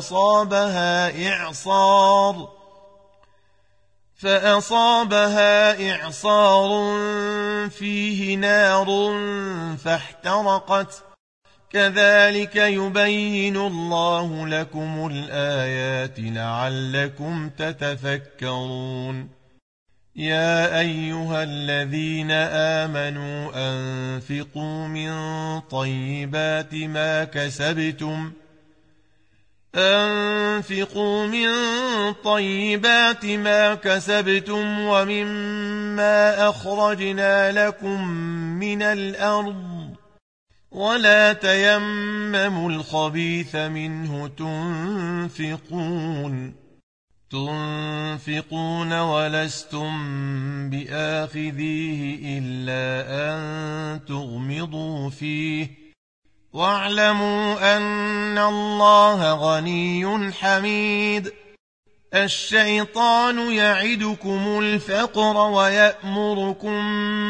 فأصابها إعصار فيه نار فاحترقت كذلك يبين الله لكم الآيات لعلكم تتفكرون يا أيها الذين آمنوا أنفقوا من طيبات ما كسبتم ومما أخرجنا لكم من الأرض ولا تيمموا الخبيث منه تنفقون ولستم بآخذيه إلا أن تغمضوا فيه واعلموا أن الله غني حميد الشيطان يعدكم الفقر ويأمركم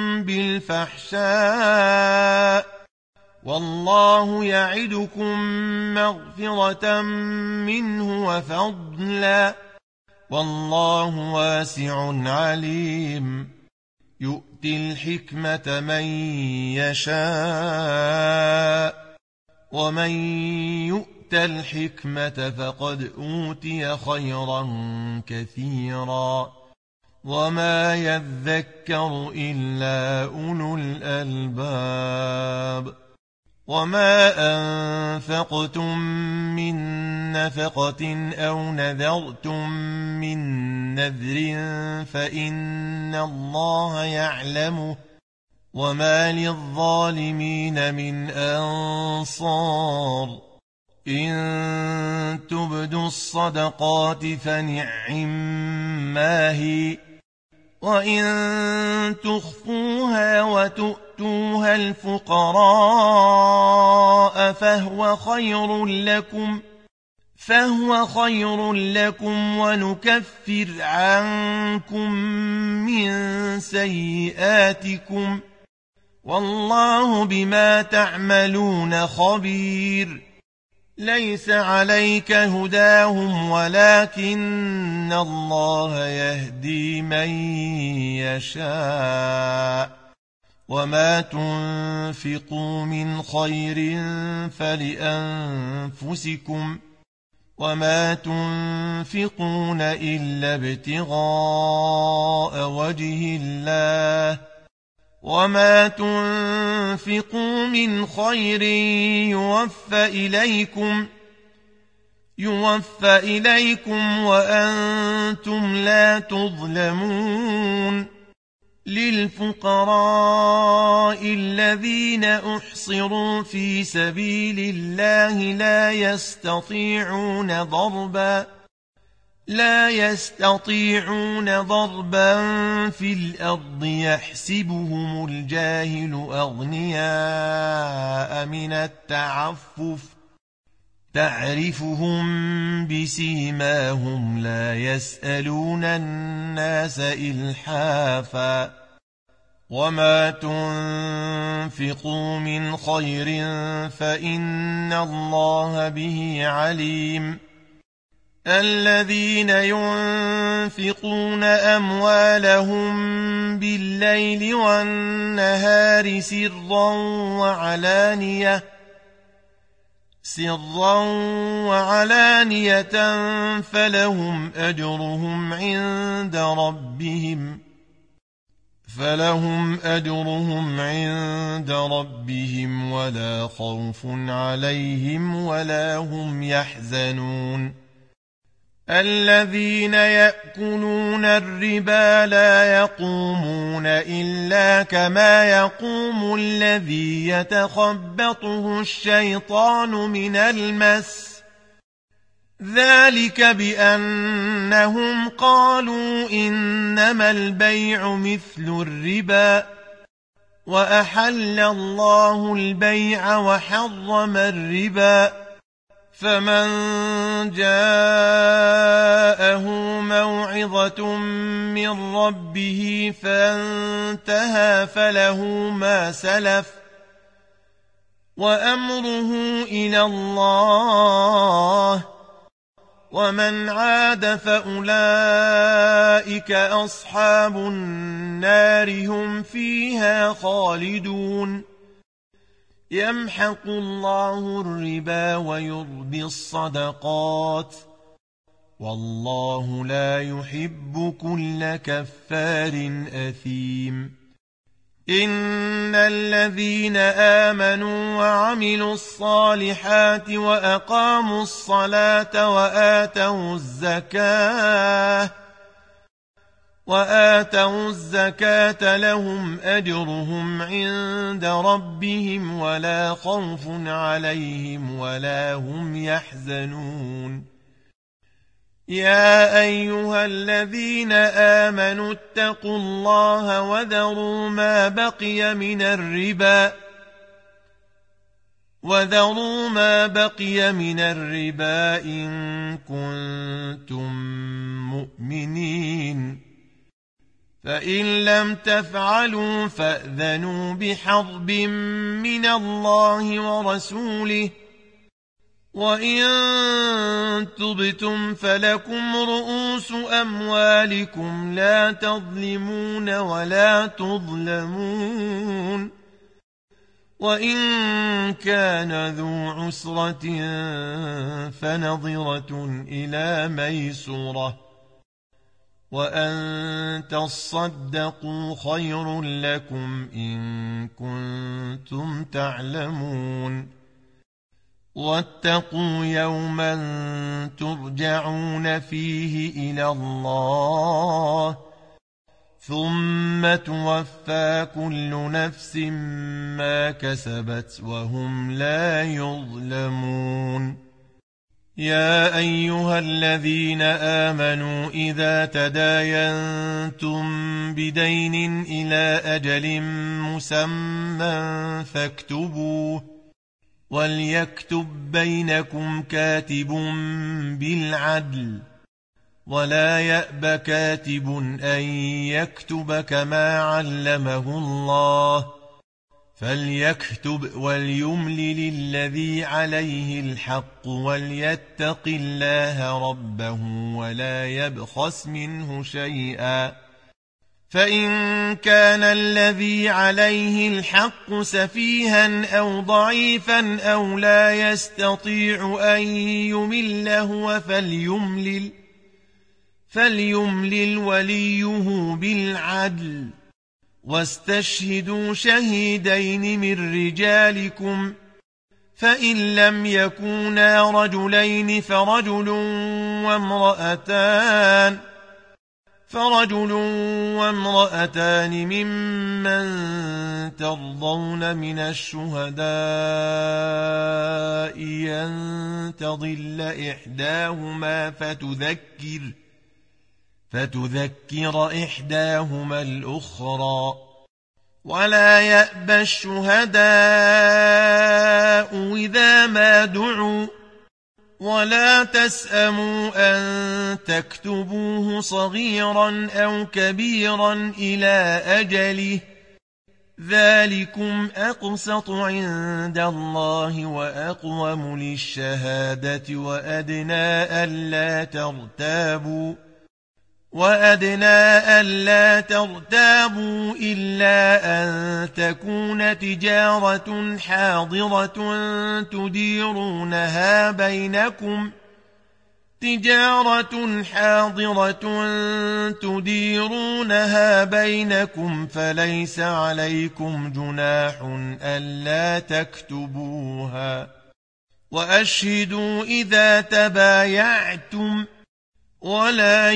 بالفحشاء والله يعدكم مغفرة منه وفضلا والله واسع عليم يؤتي الحكمة من يشاء ومن يؤت الحكمة فقد أوتي خيرا كثيرا وما يذكر إلا أولو الألباب وما أنفقتم من نفقة أو نذرتم من نذر فإن الله يعلمه وما للظالمين من أنصار إن تبدوا الصدقات فنعما هي وإن تخفوها وتؤتوها الفقراء فهو خير لكم ونكفر عنكم من سيئاتكم والله بما تعملون خبير ليس عليك هداهم ولكن الله يهدي من يشاء وما تنفقوا من خير فلأنفسكم وما تنفقون إلا ابتغاء وجه الله وما تنفقوا من خير يوفى إليكم وأنتم لا تظلمون للفقراء الذين أحصروا في سبيل الله لا يستطيعون ضربا في الأرض يحسبهم الجاهل أغنياء من التعفف تعرفهم بسيماهم لا يسألون الناس إلحافا وما تنفقوا من خير فإن الله به عليم الذين ينفقون أموالهم بالليل والنهار سرا وعلانية فلهم أجرهم عند ربهم ولا خوف عليهم ولا هم يحزنون الذين يأكلون الربا لا يقومون إلا كما يقوم الذي يتخبطه الشيطان من المس ذلك بأنهم قالوا إنما البيع مثل الربا وأحل الله البيع وحرم الربا فمن جاءه موعظة من ربه فانتهى فله ما سلف وأمره إلى الله ومن عاد فأولئك أصحاب النار هم فيها خالدون يمحق الله الربا ويربي الصدقات والله لا يحب كل كفار أثيم إن الذين آمنوا وعملوا الصالحات وأقاموا الصلاة وآتوا الزكاة لهم أجرهم عند ربهم ولا خوف عليهم ولا هم يحزنون يا أيها الذين آمنوا اتقوا الله وذروا ما بقي من الربا إن كنتم مؤمنين فإن لم تفعلوا فأذنوا بحرب من الله ورسوله وإن تبتم فلكم رؤوس أموالكم لا تظلمون ولا تظلمون وإن كان ذو عسرة فنظرة إلى ميسرة وأن تصدقوا خير لكم إن كنتم تعلمون واتقوا يوما ترجعون فيه إلى الله ثم توفى كل نفس ما كسبت وهم لا يظلمون يا أيها الذين آمنوا إذا تداينتم بدين إلى أجل مسمى فاكتبوه وليكتب بينكم كاتب بالعدل ولا يأب كاتب أن يكتب كما علمه الله فليكتب وليملل الذي عليه الحق وليتق الله ربه ولا يبخس منه شيئا فإن كان الذي عليه الحق سفيها أو ضعيفا أو لا يستطيع أن يمل هو فليملل وليه بالعدل واستشهدوا شهيدين من رجالكم فإن لم يكونا رجلين فرجل وامرأتان فرجل وامرأتان ممن ترضون من الشهداء أن تضل إحداهما فتذكر إحداهما الأخرى ولا يأبى الشهداء إذا ما دعوا ولا تسأموا أن تكتبوه صغيرا أو كبيرا إلى أجله ذلكم أقسط عند الله وأقوم للشهادة وأدنى ألا ترتابوا إلا أن تكون تجارة حاضرة تديرونها بينكم فليس عليكم جناح ألا تكتبوها وأشهدوا إذا تبايعتم ولا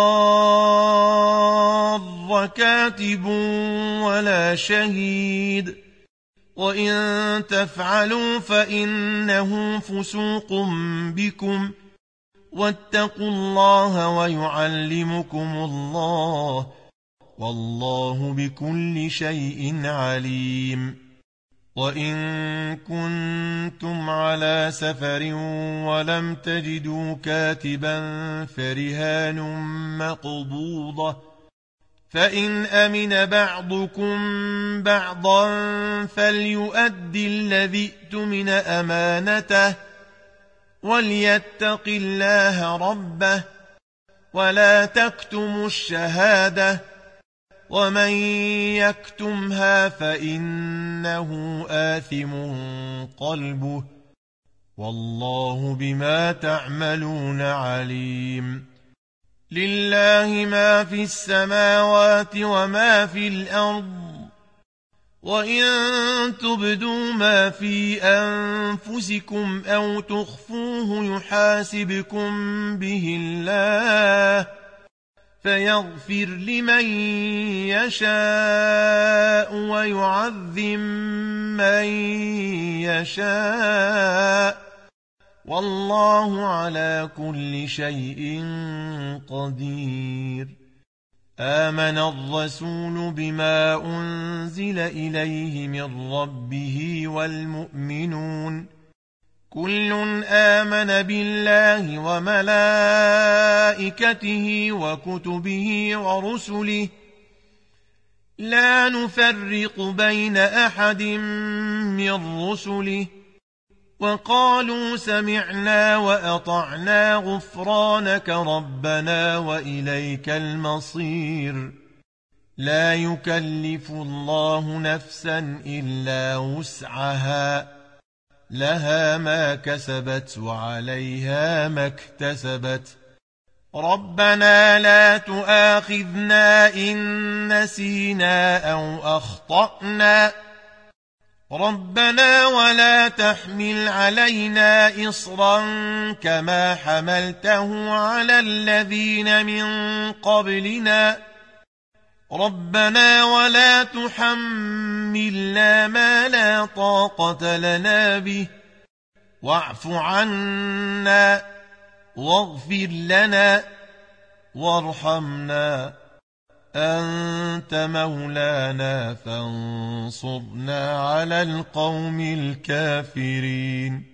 يضار كاتب ولا شهيد وإن تفعلوا فإنه فسوق بكم واتقوا الله ويعلمكم الله والله بكل شيء عليم وإن كنتم على سفر ولم تجدوا كاتبا فرهان مقبوضة فإن أمن بعضكم بعضا فليؤدي الذي اؤتمن أمانته وليتق الله ربه ولا تكتموا الشهادة ومن يكتمها فإنه آثم قلبه والله بما تعملون عليم لله ما في السماوات وما في الأرض وإن تبدوا ما في أنفسكم أو تخفوه يحاسبكم به الله فيغفر لمن يشاء ويعذب من يشاء والله على كل شيء قدير آمن الرسول بما أنزل إليه من ربه والمؤمنون كل آمن بالله وملائكته وكتبه ورسله لا نفرق بين أحد من رسله وقالوا سمعنا وأطعنا غفرانك ربنا وإليك المصير لا يكلف الله نفسا إلا وسعها لها ما كسبت وعليها ما اكتسبت ربنا لا تؤاخذنا إن نسينا أو أخطأنا ربنا ولا تحمل علينا إصرا كما حملته على الذين من قبلنا ربنا ولا تحملنا ما لا طاقة لنا به واعف عنا واغفر لنا وارحمنا أنت مولانا فانصرنا على القوم الكافرين